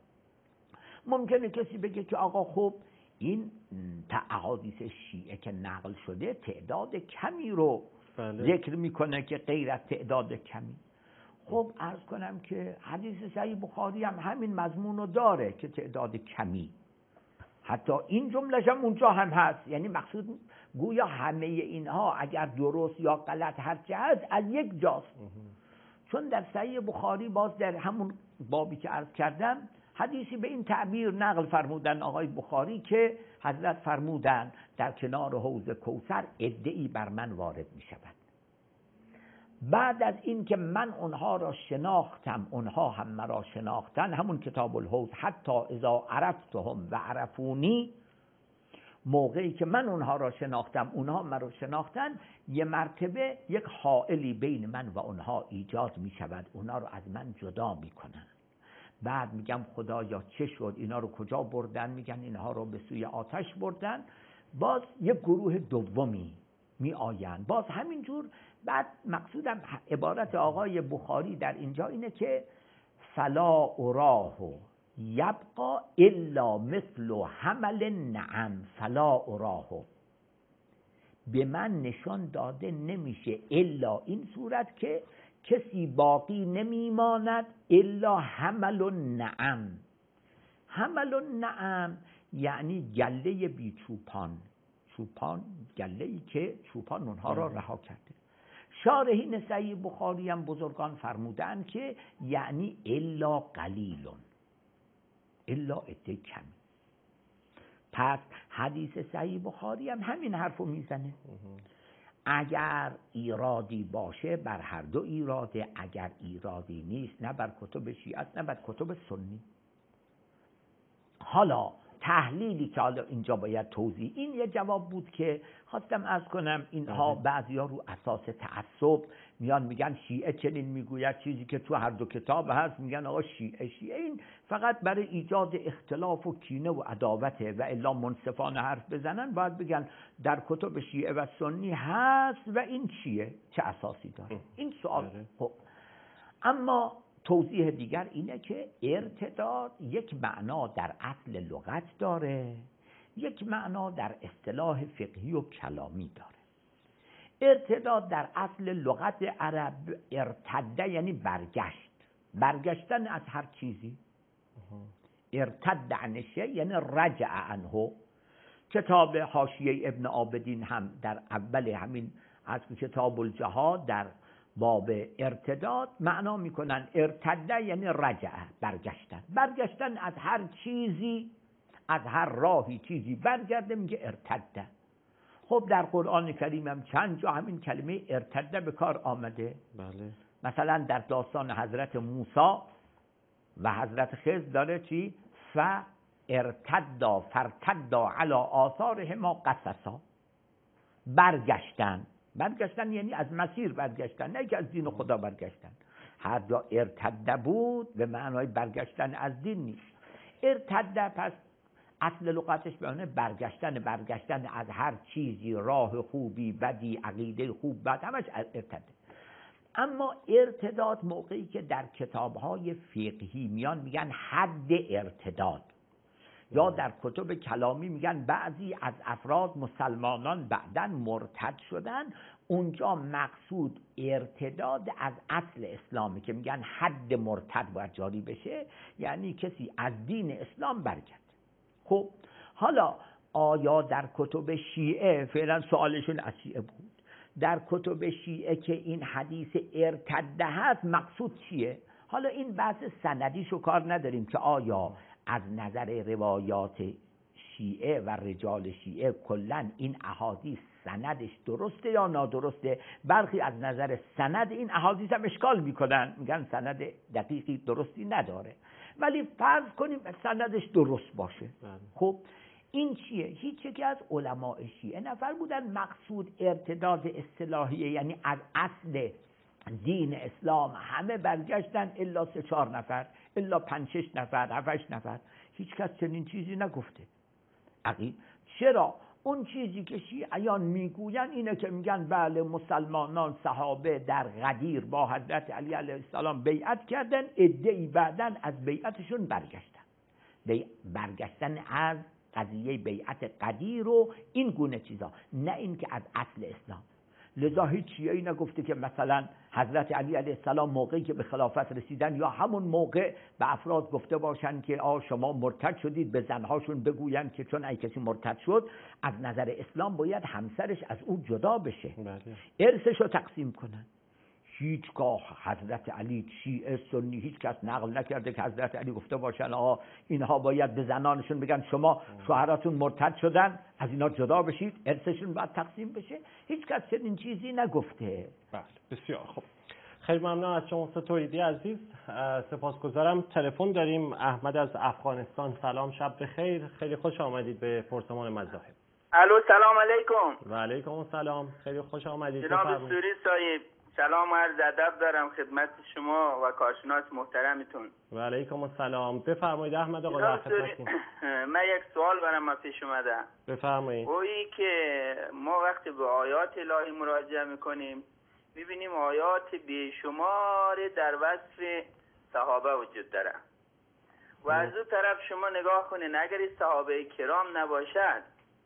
ممکنه کسی بگه که آقا خب این احادیث شیعه که نقل شده تعداد کمی رو بله. ذکر میکنه که غیر از تعداد کمی. خب عرض کنم که حدیث صحیح بخاری هم همین مضمون رو داره که تعداد کمی، حتی این جملهش هم اونجا هم هست. یعنی مقصود گویا همه اینها اگر درست یا غلط هر چه هست از یک جاست. چون در صحیح بخاری باز در همون بابی که عرض کردم حدیثی به این تعبیر نقل فرمودن آقای بخاری که حضرت فرمودن در کنار حوض کوثر عده‌ای بر من وارد می شود. بعد از این که من اونها را شناختم اونها هم مرا شناختن، همون کتاب الحوض، حتی اذا عرفتهم و عرفونی، موقعی که من اونها را شناختم اونها مرا شناختن، یه مرتبه یک حائلی بین من و اونها ایجاد می شود، اونها را از من جدا می کنن. بعد میگم خدایا چه شد، اینا رو کجا بردن؟ میگن اینها رو به سوی آتش بردن. باز یک گروه دومی می آیند باز همینجور. بعد مقصودم عبارت آقای بخاری در اینجا اینه که فلا اراه یبقى الا مثل حمل نعم، فلا اراه، به من نشان داده نمیشه الا این صورت که کسی باقی نمیماند الا حمل النعم. حمل النعم یعنی گله بی چوپان، چوپان گله‌ای که چوپان اونها را رها کرده. شارحین صحیح بخاری هم بزرگان فرمودن که یعنی الا قلیلون، الا عده کمی. پس حدیث صحیح بخاری هم همین حرفو میزنه. اگر ایرادی باشه بر هر دو ایراده، اگر ایرادی نیست نه بر کتب شیعه نه بر کتب سنی. حالا تحلیلی که حالا اینجا باید توضیح، این یه جواب بود که خواستم عرض کنم. اینها بعضیا رو اساس تعصب میان میگن شیعه چنین میگوید، چیزی که تو هر دو کتاب هست میگن آقا شیعه شیعه. این فقط برای ایجاد اختلاف و کینه و عداوته، و الا منصفانه حرف بزنن باید بگن در کتب شیعه و سنی هست و این چیه، چه اساسی داره. این سوال. خب اما توضیح دیگر اینه که ارتداد یک معنا در اصل لغت داره، یک معنا در اصطلاح فقهی و کلامی داره. ارتداد در اصل لغت عرب ارتده یعنی برگشت، برگشتن از هر چیزی. ارتد عن شیء یعنی رجع عنه. کتاب حاشیه ابن عابدین هم در اول همین از کتاب الجهاد در باب ارتداد معنا میکنن ارتده یعنی رجعه، برگشتن، برگشتن از هر چیزی، از هر راهی چیزی برگرده میگه ارتده. خب در قرآن کریم هم چند جا همین کلمه ارتده به کار آمده. بله. مثلا در داستان حضرت موسی و حضرت خضر داره چی؟ ف ارتدا فرتدا علی آثارهما قصصا، برگشتن. برگشتن یعنی از مسیر برگشتن، نه که از دین خدا برگشتن. هر جا ارتده بود به معنای برگشتن از دین نیست. ارتده پس اصل لغتش به معنی برگشتن، برگشتن از هر چیزی، راه خوبی، بدی، عقیده خوب بد، همش ارتده. اما ارتداد موقعی که در کتاب‌های فقهی میان میگن حد ارتداد، یا در کتب کلامی میگن بعضی از افراد مسلمانان بعداً مرتد شدن، اونجا مقصود ارتداد از اصل اسلامی که میگن حد مرتد باید جاری بشه، یعنی کسی از دین اسلام برگرده. خب حالا آیا در کتب شیعه، فعلا سوالشون از شیعه بود، در کتب شیعه که این حدیث ارتده هست مقصود چیه؟ حالا این بحث سندیشو کار نداریم که آیا از نظر روایات شیعه و رجال شیعه کلن این احادیث سندش درسته یا نادرسته. برخی از نظر سند این احادیث هم اشکال میکنن، میگن سند دقیقی درستی نداره، ولی فرض کنیم سندش درست باشه. خب این چیه؟ هیچ یکی از علماء شیعه نفر بودن مقصود ارتداد اصطلاحیه، یعنی از اصل دین اسلام همه برگشتن الا سه چهار نفر، الا پنج شش نفر، هفت نفر. هیچ کس چنین چیزی نگفته. عقید چرا؟ اون چیزی که شیعیان میگوین اینه که میگن بله مسلمانان صحابه در غدیر با حضرت علی علیه السلام بیعت کردن، عده‌ای بعدن از بیعتشون برگشتن. بی... برگشتن از قضیه بیعت غدیر و این گونه چیزا، نه این که از اصل اسلام. لذا هیچ شیعه‌ای نگفته که مثلا حضرت علی علیه السلام موقعی که به خلافت رسیدن یا همون موقع به افراد گفته باشن که آ شما مرتد شدید، به زنهاشون بگوین که چون ای کسی مرتد شد از نظر اسلام باید همسرش از او جدا بشه، ارثش رو تقسیم کنن. هیچگاه حضرت علی، شیعه سنی، هیچ کس نقل نکرده که حضرت علی گفته باشن آقا اینها باید به زنانشون بگن شما شوهراتون مرتد شدن از اینا جدا بشید، ارثشون باید تقسیم بشه. هیچ کس چنین چیزی نگفته. بله بسیار خوب، خیلی ممنون از شما ستوریدی عزیز، سپاسگزارم. تلفن داریم، احمد از افغانستان. سلام، شب بخیر، خیلی خوش آمدید به پرسمان مذاهب. الو سلام علیکم. و علیکم السلام، خیلی خوش آمدید. جناب سوری صاحب سلام و عرض ادب دارم خدمت شما و کارشناس محترمتون. و علیکم السلام. بفرمایید احمد آقا در خدمتتون. من یک سوال برام پیش اومده. بفرمایید. گویی که ما وقتی به آیات الهی مراجعه میکنیم میبینیم آیات بیشمار در وصف صحابه وجود داره و از اون طرف شما نگاه کنین اگر صحابه کرام نباشد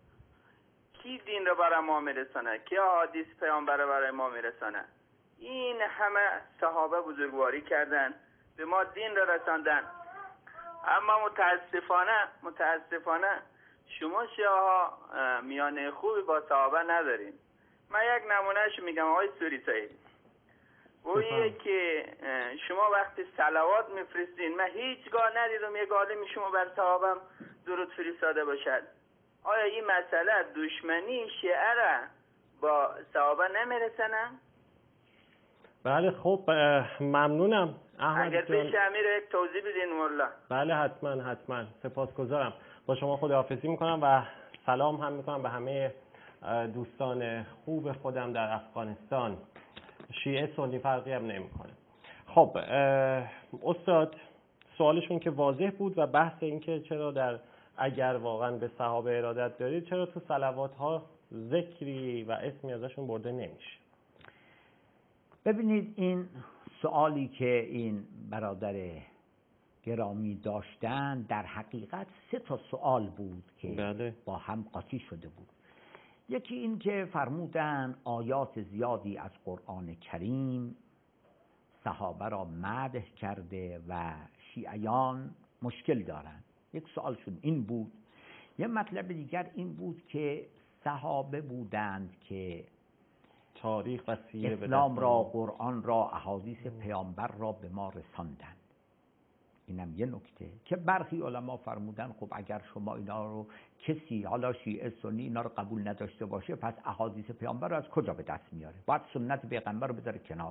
کی دین رو برای ما میرسانه؟ کی احادیث پیامبر رو برای ما میرسانه؟ این همه صحابه بزرگواری کردن به ما دین را رساندن، اما متاسفانه متاسفانه شما شیعه میانه خوبی با صحابه ندارین. من یک نمونهش میگم آقای سوری صاحب، گویی که شما وقتی صلوات میفرستین من هیچگاه ندیدم یک عالمی شما بر صحابه درود فرستاده باشد. آیا این مسئله دشمنی شیعه را با صحابه نمیرسنه؟ بله خب ممنونم احمد اگر جان. پیش امیر یک توضیح بدین والله. بله حتما حتما سپاسگزارم. با شما خداحافظی میکنم و سلام هم میکنم به همه دوستان خوب خودم در افغانستان. شیعه سنی فرقی هم نمیکنه. خب استاد سوالشون که واضح بود و بحث این که چرا در اگر واقعا به صحابه ارادت دارید چرا تو صلوات ها ذکری و اسمی ازشون برده نمیشه؟ ببینید این سوالی که این برادر گرامی داشتن در حقیقت سه تا سوال بود که بله. با هم قاطی شده بود. یکی این که فرمودن آیات زیادی از قرآن کریم صحابه را مدح کرده و شیعیان مشکل دارند. یک سوالشون این بود. یه مطلب دیگر این بود که صحابه بودند که تاریخ و سیره اسلام را، قرآن را، احادیث پیامبر را به ما رساندند. اینم یه نکته که برخی علما فرمودن خب اگر شما اینا رو کسی حالا شیعه سنی اینا رو قبول نداشته باشه پس احادیث پیامبر رو از کجا به دست میاره؟ باید سنت پیغمبر رو بذاره کنار.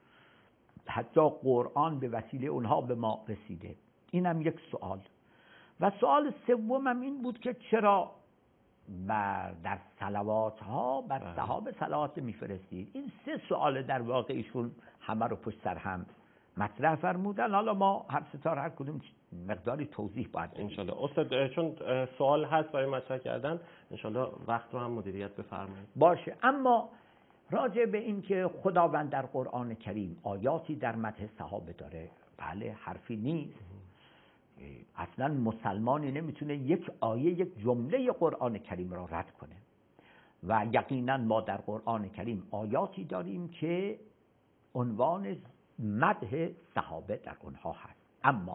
حتی قرآن به وسیله اونها به ما رسیده. اینم یک سوال. و سوال سومم این بود که چرا بر در صلوات ها بر صحابه صلوات میفرستید؟ این سه سوال در واقع ایشون همه رو پشت سر هم مطرح فرمودن. حالا ما هر ستار هر کدوم مقداری توضیح باید بدیم انشالله. استاد چون سوال هست برای مطرح کردن انشالله وقت رو هم مدیریت بفرمایید. باشه. اما راجع به این که خداوند در قرآن کریم آیاتی در مدح صحابه داره، بله حرفی نیست. اصلا مسلمانی نمیتونه یک آیه یک جمله قرآن کریم را رد کنه و یقینا ما در قرآن کریم آیاتی داریم که عنوان مدح صحابه در اونها هست. اما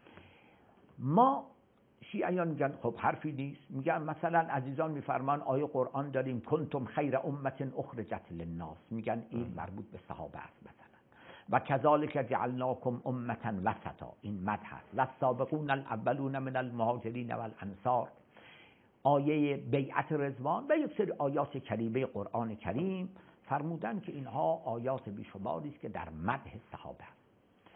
ما شیعیان میگن خب حرفی نیست. میگن مثلا عزیزان میفرمان آیه قرآن داریم کنتم خیر امت اخرجت للناس، میگن این مربوط به صحابه است مثلا. و کذالک جعلناکم امة وسطا، این مدح است. و السابقون الاولون من المهاجرین و الانصار، آیه بیعت رضوان و یک سری آیات کریمه قرآن کریم فرمودن که اینها آیات بیشماری است که در مدح صحابه است.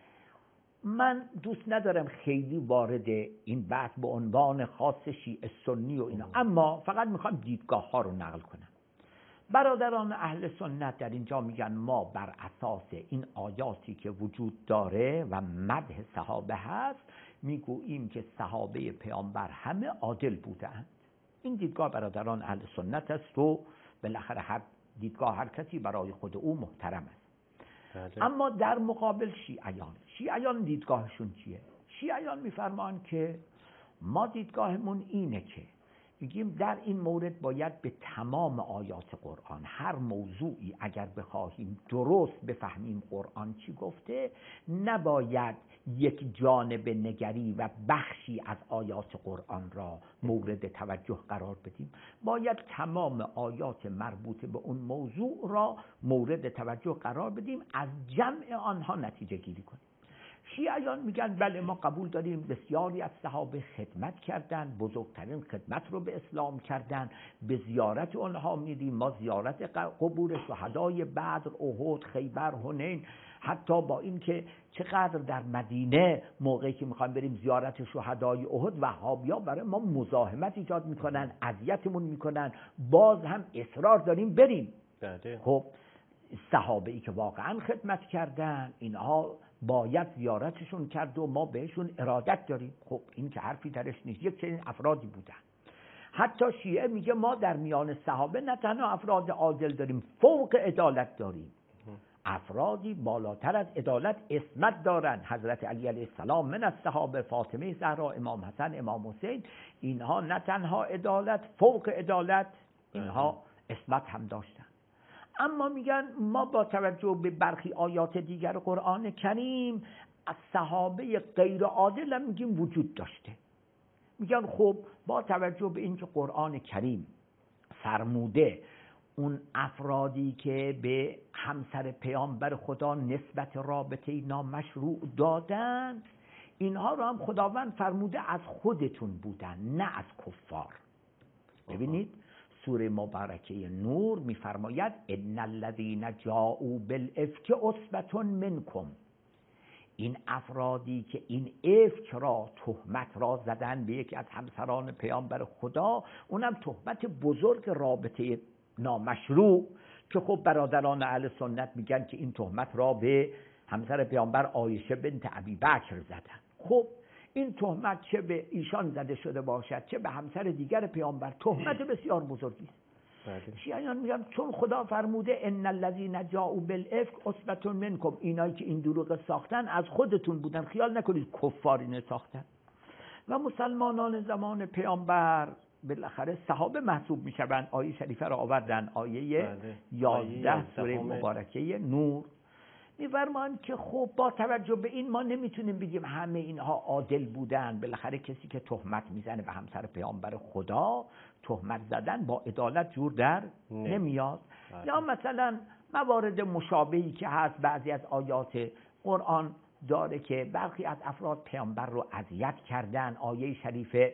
من دوست ندارم خیلی وارد این بحث به عنوان خاص شیعه سنی و اینا، اما فقط میخوام دیدگاه ها رو نقل کنم. برادران اهل سنت در اینجا میگن ما بر اساس این آیاتی که وجود داره و مدح صحابه هست میگوییم که صحابه پیامبر همه عادل بودند. این دیدگاه برادران اهل سنت است و بالاخره هر دیدگاه هر کسی برای خود او محترم است. بله. اما در مقابل شیعیان شیعیان دیدگاهشون چیه؟ شیعیان میفرمان که ما دیدگاهمون اینه که میگیم در این مورد باید به تمام آیات قرآن هر موضوعی اگر بخواهیم درست بفهمیم قرآن چی گفته نباید یک جانب نگری و بخشی از آیات قرآن را مورد توجه قرار بدیم، باید تمام آیات مربوط به اون موضوع را مورد توجه قرار بدیم، از جمع آنها نتیجه گیری کنیم. شیعیان میگن بله ما قبول داریم بسیاری از صحابه خدمت کردن، بزرگترین خدمت رو به اسلام کردن، به زیارت اونها میریم، ما زیارت قبور شهدای بدر، احد، خیبر، حنین، حتی با این که چقدر در مدینه موقعی که میخوایم بریم زیارت شهدای احد وهابیا برای ما مزاحمت ایجاد میکنن، اذیتمون میکنن، باز هم اصرار داریم بریم. بله. خب صحابه ای که واقعا خدمت کردن اینها باید زیارتشون کرد و ما بهشون ارادت داریم. خب این که حرفی درش نیست، یک چنین افرادی بودن. حتی شیعه میگه ما در میان صحابه نه تنها افراد عادل داریم، فوق عدالت داریم، افرادی بالاتر از عدالت عصمت دارن. حضرت علی علیه السلام من از صحابه، فاطمه زهرا، امام حسن، امام حسین، اینها نه تنها عدالت، فوق عدالت، اینها عصمت هم داشتن. اما میگن ما با توجه به برخی آیات دیگر قرآن کریم از صحابه غیر عادل هم میگیم وجود داشته. میگن خب با توجه به اینکه قرآن کریم فرموده اون افرادی که به همسر پیامبر خدا نسبت رابطه نامشروع دادن، اینها رو هم خداوند فرموده از خودتون بودن نه از کفار. ببینید سوره مبارکه نور میفرماید ان الذین جاءوا بالافک عصبة منکم، این افرادی که این افک را، تهمت را زدن به یکی از همسران پیامبر خدا، اونم تهمت بزرگ رابطه نامشروع، که خب برادران اهل سنت میگن که این تهمت را به همسر پیامبر عایشه بنت ابی بکر زدن. خب این تهمت چه به ایشان زده شده باشد چه به همسر دیگر پیامبر، تهمت بسیار بزرگی است. شیعیان میگن چون خدا فرموده ان الذین جاءوا بالافک عصبة منکم، اینایی که این دروغ ساختن از خودتون بودن، خیال نکنید کفارین ساختن. و مسلمانان زمان پیامبر بالاخره صحابه محسوب میشوند. آیه شریفه را آوردن، آیه یازده سوره مبارکه نور میفرمایند که خب با توجه به این ما نمیتونیم بگیم همه اینها عادل بودن. بالاخره کسی که تهمت میزنه به همسر پیامبر خدا، تهمت زدن با عدالت جور در نمیاد. یا مثلا موارد مشابهی که هست، بعضی از آیات قرآن داره که برخی از افراد پیامبر رو اذیت کردن. آیه شریفه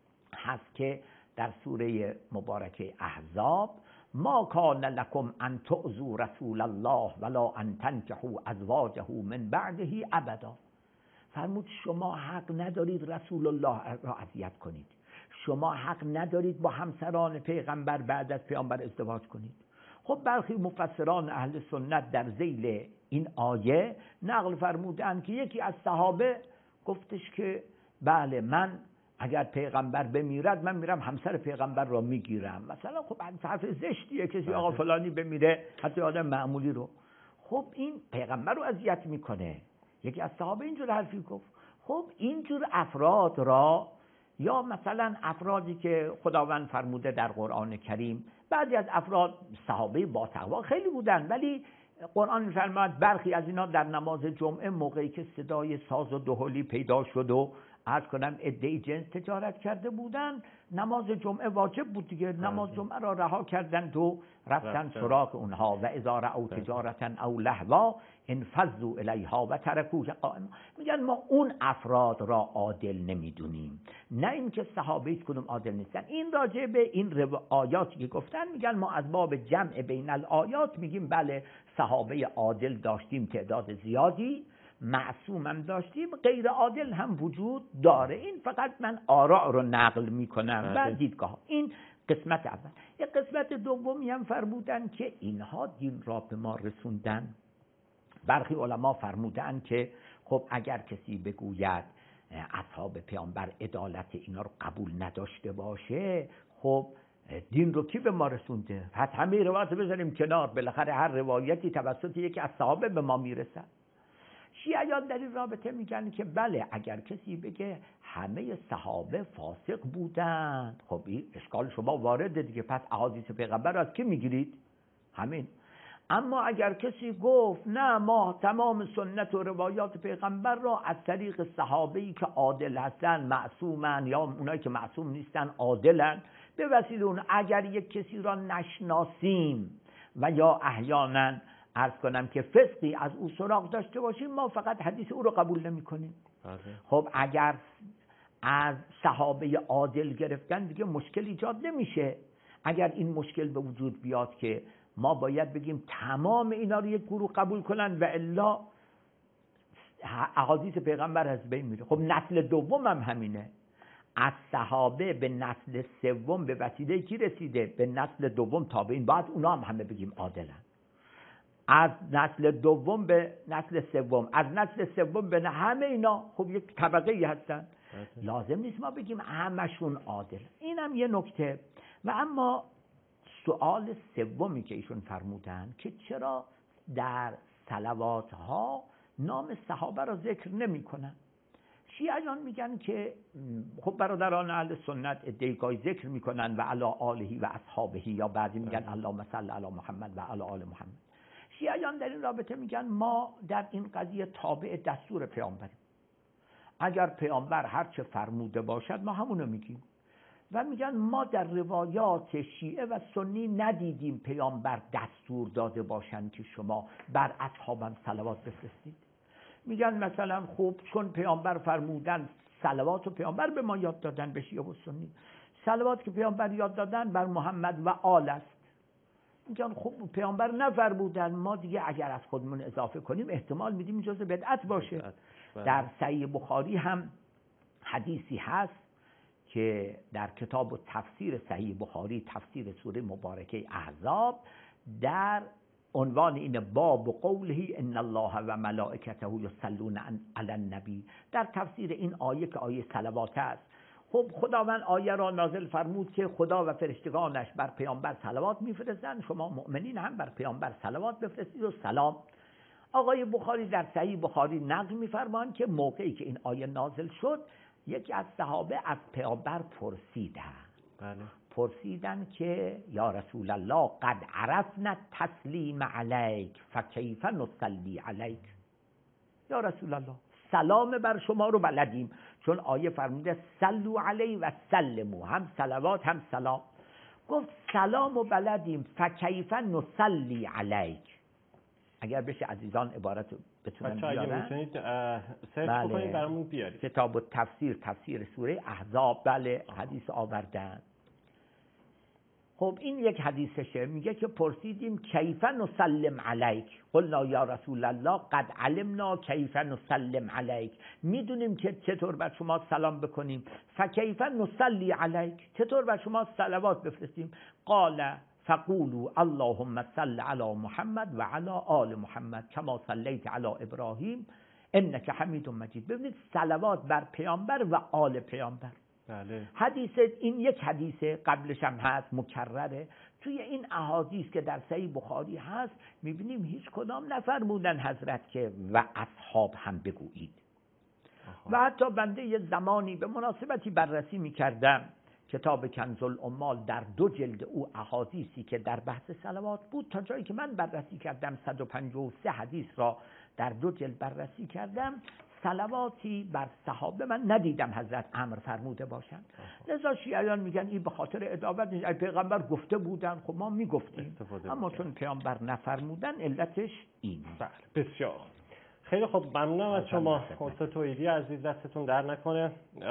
هست که در سوره مبارکه احزاب ما کان لکم ان تؤذوا رسول الله ولا ان تنکحوا ازواجه من بعده ابدا. فرمود شما حق ندارید رسول الله را اذیت کنید، شما حق ندارید با همسران پیغمبر بعد از پیامبر ازدواج کنید. خب برخی مفسران اهل سنت در ذیل این آیه نقل فرمودند که یکی از صحابه گفتش که بله من اگر پیغمبر بمیرد من میرم همسر پیغمبر را میگیرم. مثلا خب حرف زشتیه کسی آقا فلانی بمیره، حتی آدم معمولی رو، خب این پیغمبر رو اذیت میکنه. یکی از صحابه اینجور حرفی گفت. خب اینجور افراد را، یا مثلا افرادی که خداوند فرموده در قرآن کریم، بعضی از افراد صحابه با تقوا خیلی بودن، ولی قرآن میفرماید برخی از اینا در نماز جمعه موقعی که صدای ساز و دهلی پیدا شد و عرض کنم عده‌ای جنس تجارت کرده بودن، نماز جمعه واجب بود دیگه، نماز جمعه را رها کردند و رفتن سراغ اونها. و اذا رأوا تجارتا او لهوا انفضوا الیها و ترکوک قائما. میگن ما اون افراد را عادل نمیدونیم، نه اینکه صحابه هیچ کدوم عادل نیستن. این راجع به این آیاتی که گفتن میگن ما از باب جمع بین الآیات میگیم بله صحابه عادل داشتیم تعداد زیادی، معصوم هم داشتیم، غیر عادل هم وجود داره. این فقط من آراء رو نقل میکنم و دیدگاه. این قسمت اول. یک قسمت دومی هم فرمودن که اینها دین را به ما رسوندن. برخی علما فرمودن که خب اگر کسی بگوید اصحاب پیامبر عدالت اینا رو قبول نداشته باشه، خب دین رو کی به ما رسونده؟ پس همه روایت بذاریم کنار، بالاخره هر روایتی توسط یکی از صحابه به ما میرسه. شیعیان در این رابطه میگن که بله اگر کسی بگه همه صحابه فاسق بودند، خب این اشکال شما وارده دیگه، پس احادیث پیغمبر رو از کی میگیرید؟ همین. اما اگر کسی گفت نه ما تمام سنت و روایات پیغمبر را از طریق صحابه‌ای که عادل هستن، معصومن، یا اونایی که معصوم نیستن عادلن، به وسیله اون اگر یک کسی را نشناسیم و یا احیانا عرض کنم که فسقی از او سراغ داشته باشیم، ما فقط حدیث او رو قبول نمی کنیم. خب اگر از صحابه عادل گرفتن دیگه مشکل ایجاد نمیشه. اگر این مشکل به وجود بیاد که ما باید بگیم تمام اینا رو یک گروه قبول کنن و الا احادیث پیغمبر از بین میره. خب نسل دوم هم همینه، از صحابه به نسل سوم به وسیله کی رسیده؟ به نسل دوم تابعین، بعد اونا هم همه بگیم عادلن. از نسل دوم به نسل سوم، از نسل سوم به همه اینا خب یک طبقه ای هستن. لازم نیست ما بگیم همشون عادل. اینم یه نکته. و اما سوال سومی که ایشون فرمودن که چرا در صلوات ها نام صحابه را ذکر نمی کنن؟ شیعیان میگن که خب برادران اهل سنت ادعای ذکر میکنن و علی آله و اصحابه، یا بعضی میگن اللهم صل علی محمد و علی آل محمد. شیعیان در این رابطه میگن ما در این قضیه تابع دستور پیامبریم. اگر پیامبر هر چه فرموده باشد ما همونو میگیم. و میگن ما در روایات شیعه و سنی ندیدیم پیامبر دستور داده باشند که شما بر اصحابم صلوات بفرستید. میگن مثلا خوب چون پیامبر فرمودن صلوات و پیامبر به ما یاد دادن، به شیعه و سنی صلوات که پیامبر یاد دادن بر محمد و آل است. میگن خب پیامبر نفرمودن، ما دیگه اگر از خودمون اضافه کنیم احتمال میدیم جزء بدعت باشه. در صحیح بخاری هم حدیثی هست که در کتاب و تفسیر صحیح بخاری، تفسیر سوره مبارکه احزاب، در عنوان این باب و قوله ان الله و ملائکته یصلون علی النبی، در تفسیر این آیه که آیه صلوات است. خب خداوند آیه را نازل فرمود که خدا و فرشتگانش بر پیامبر صلوات میفرستند، شما مؤمنین هم بر پیامبر صلوات بفرستید و سلام. آقای بخاری در صحیح بخاری نقل می‌فرمایند که موقعی که این آیه نازل شد یکی از صحابه از پیامبر پرسیدند بله. پرسیدن که یا رسول الله قد عرفنا تسلیم علیک فکیف نصلی علیک. یا رسول الله سلام بر شما رو بلدیم، چون آیه فرموده سلو علی و سلمو، هم صلوات هم سلام. گفت سلام و بلدیم، فکیف نصلی علیک. اگر بشه عزیزان عبارت بتونن بیارن. اگه میتونید سرچ بله. بکنید برامون بیارید. کتاب التفسیر، تفسیر سوره احزاب، بله حدیث آوردن. خب این یک حدیثشه، میگه که پرسیدیم کیف نسلم علیک، قلنا یا رسول الله قد علمنا کیف نسلم علیک، میدونیم که چطور بر شما سلام بکنیم. فکیف نصلی علیک، چطور بر شما صلوات بفرستیم؟ قال فقولوا اللهم صل علی محمد و علی آل محمد کما صلیت علی ابراهیم انک حمید مجید. ببینید صلوات بر پیامبر و آل پیامبر. بله. حدیث این یک حدیث قبلش هم هست، مکرره. توی این احادیث که در صحیح بخاری هست میبینیم هیچ کدام نفرمودن حضرت که و اصحاب هم بگویید. و حتی بنده یه زمانی به مناسبتی بررسی میکردم کتاب کنز العمال، در دو جلد او احادیثی که در بحث صلوات بود، تا جایی که من بررسی کردم صد و پنجاه و سه حدیث را در دو جلد بررسی کردم، صلواتی بر صحابه من ندیدم حضرت امر فرموده باشند. لذا شیعیان میگن این به خاطر ادابت نیست، پیغمبر گفته بودن، خب ما میگفتیم، اما چون پیامبر نفرمودن علتش این. بله بسیار خیلی خب، ممنونم از شما استاد توحیدی عزیز، دستتون در نکنه.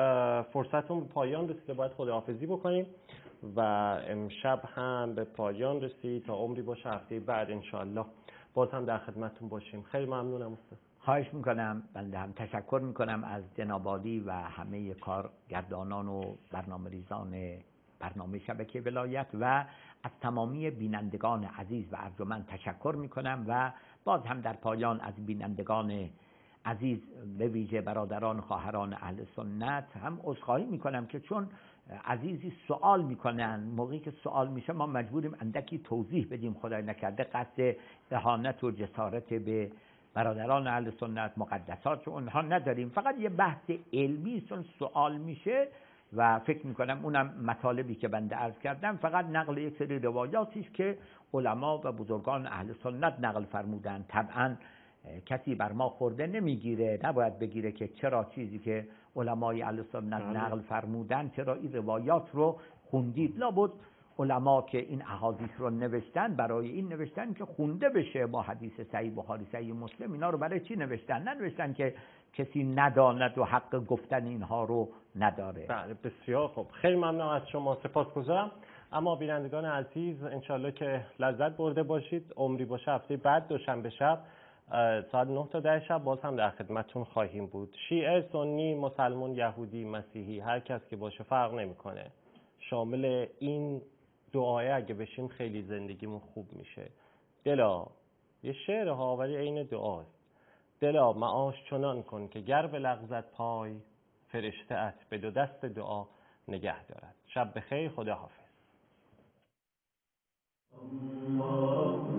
فرصتون به پایان رسیده، باید خداحافظی بکنیم و امشب هم به پایان رسید. تا عمری باشه هفته بعد انشاءالله باز هم در خدمتتون باشیم. خیلی ممنونم استاد. خواهش میکنم. بنده هم تشکر میکنم از جناب عالی و همه کارگردانان و برنامه ریزان برنامه شبکه ولایت و از تمامی بینندگان عزیز و ارجمند تشکر میکنم و باز هم در پایان از بینندگان عزیز به ویژه برادران خواهران اهل سنت هم عذرخواهی میکنم که چون عزیزی سوال میکنن، موقعی که سوال میشه ما مجبوریم اندکی توضیح بدیم، خدای نکرده قصد اهانت و جسارت به برادران اهل سنت مقدسات اونها نداریم، فقط یه بحث علمی چون سوال میشه و فکر میکنم اونم مطالبی که بنده عرض کردم فقط نقل یک سری روایاتی است که علما و بزرگان اهل سنت نقل فرمودن. طبعا کسی بر ما خورده نمیگیره، نباید بگیره که چرا چیزی که علمای اهل سنت نقل فرمودن چرا این روایات رو خوندید. لابد علما که این احادیث رو نوشتن برای این نوشتن که خونده بشه با حدیث صحیح بخاری صحیح مسلم. اینا رو برای چی نوشتن؟ ننوشتن که کسی نداند و حق گفتن اینها رو نداره. بله بسیار خوب، خیلی ممنونم از شما، سپاسگزارم. اما بینندگان عزیز انشالله که لذت برده باشید. عمری باشه هفته بعد دوشنبه شب ساعت نه تا ده شب باز هم در خدمتتون خواهیم بود. شیعه، سنی، مسلمان، یهودی، مسیحی، هر کس که باشه فرق نمیکنه. شامل این دعایه اگه بشیم خیلی زندگیمون خوب میشه. دلا یه شعر ها ولی عین دعاست. دلا معاش چنان کن که گر به لغزت پای، فرشته ات به دو دست دعا نگه دارد. شب بخیر، خدا حافظ.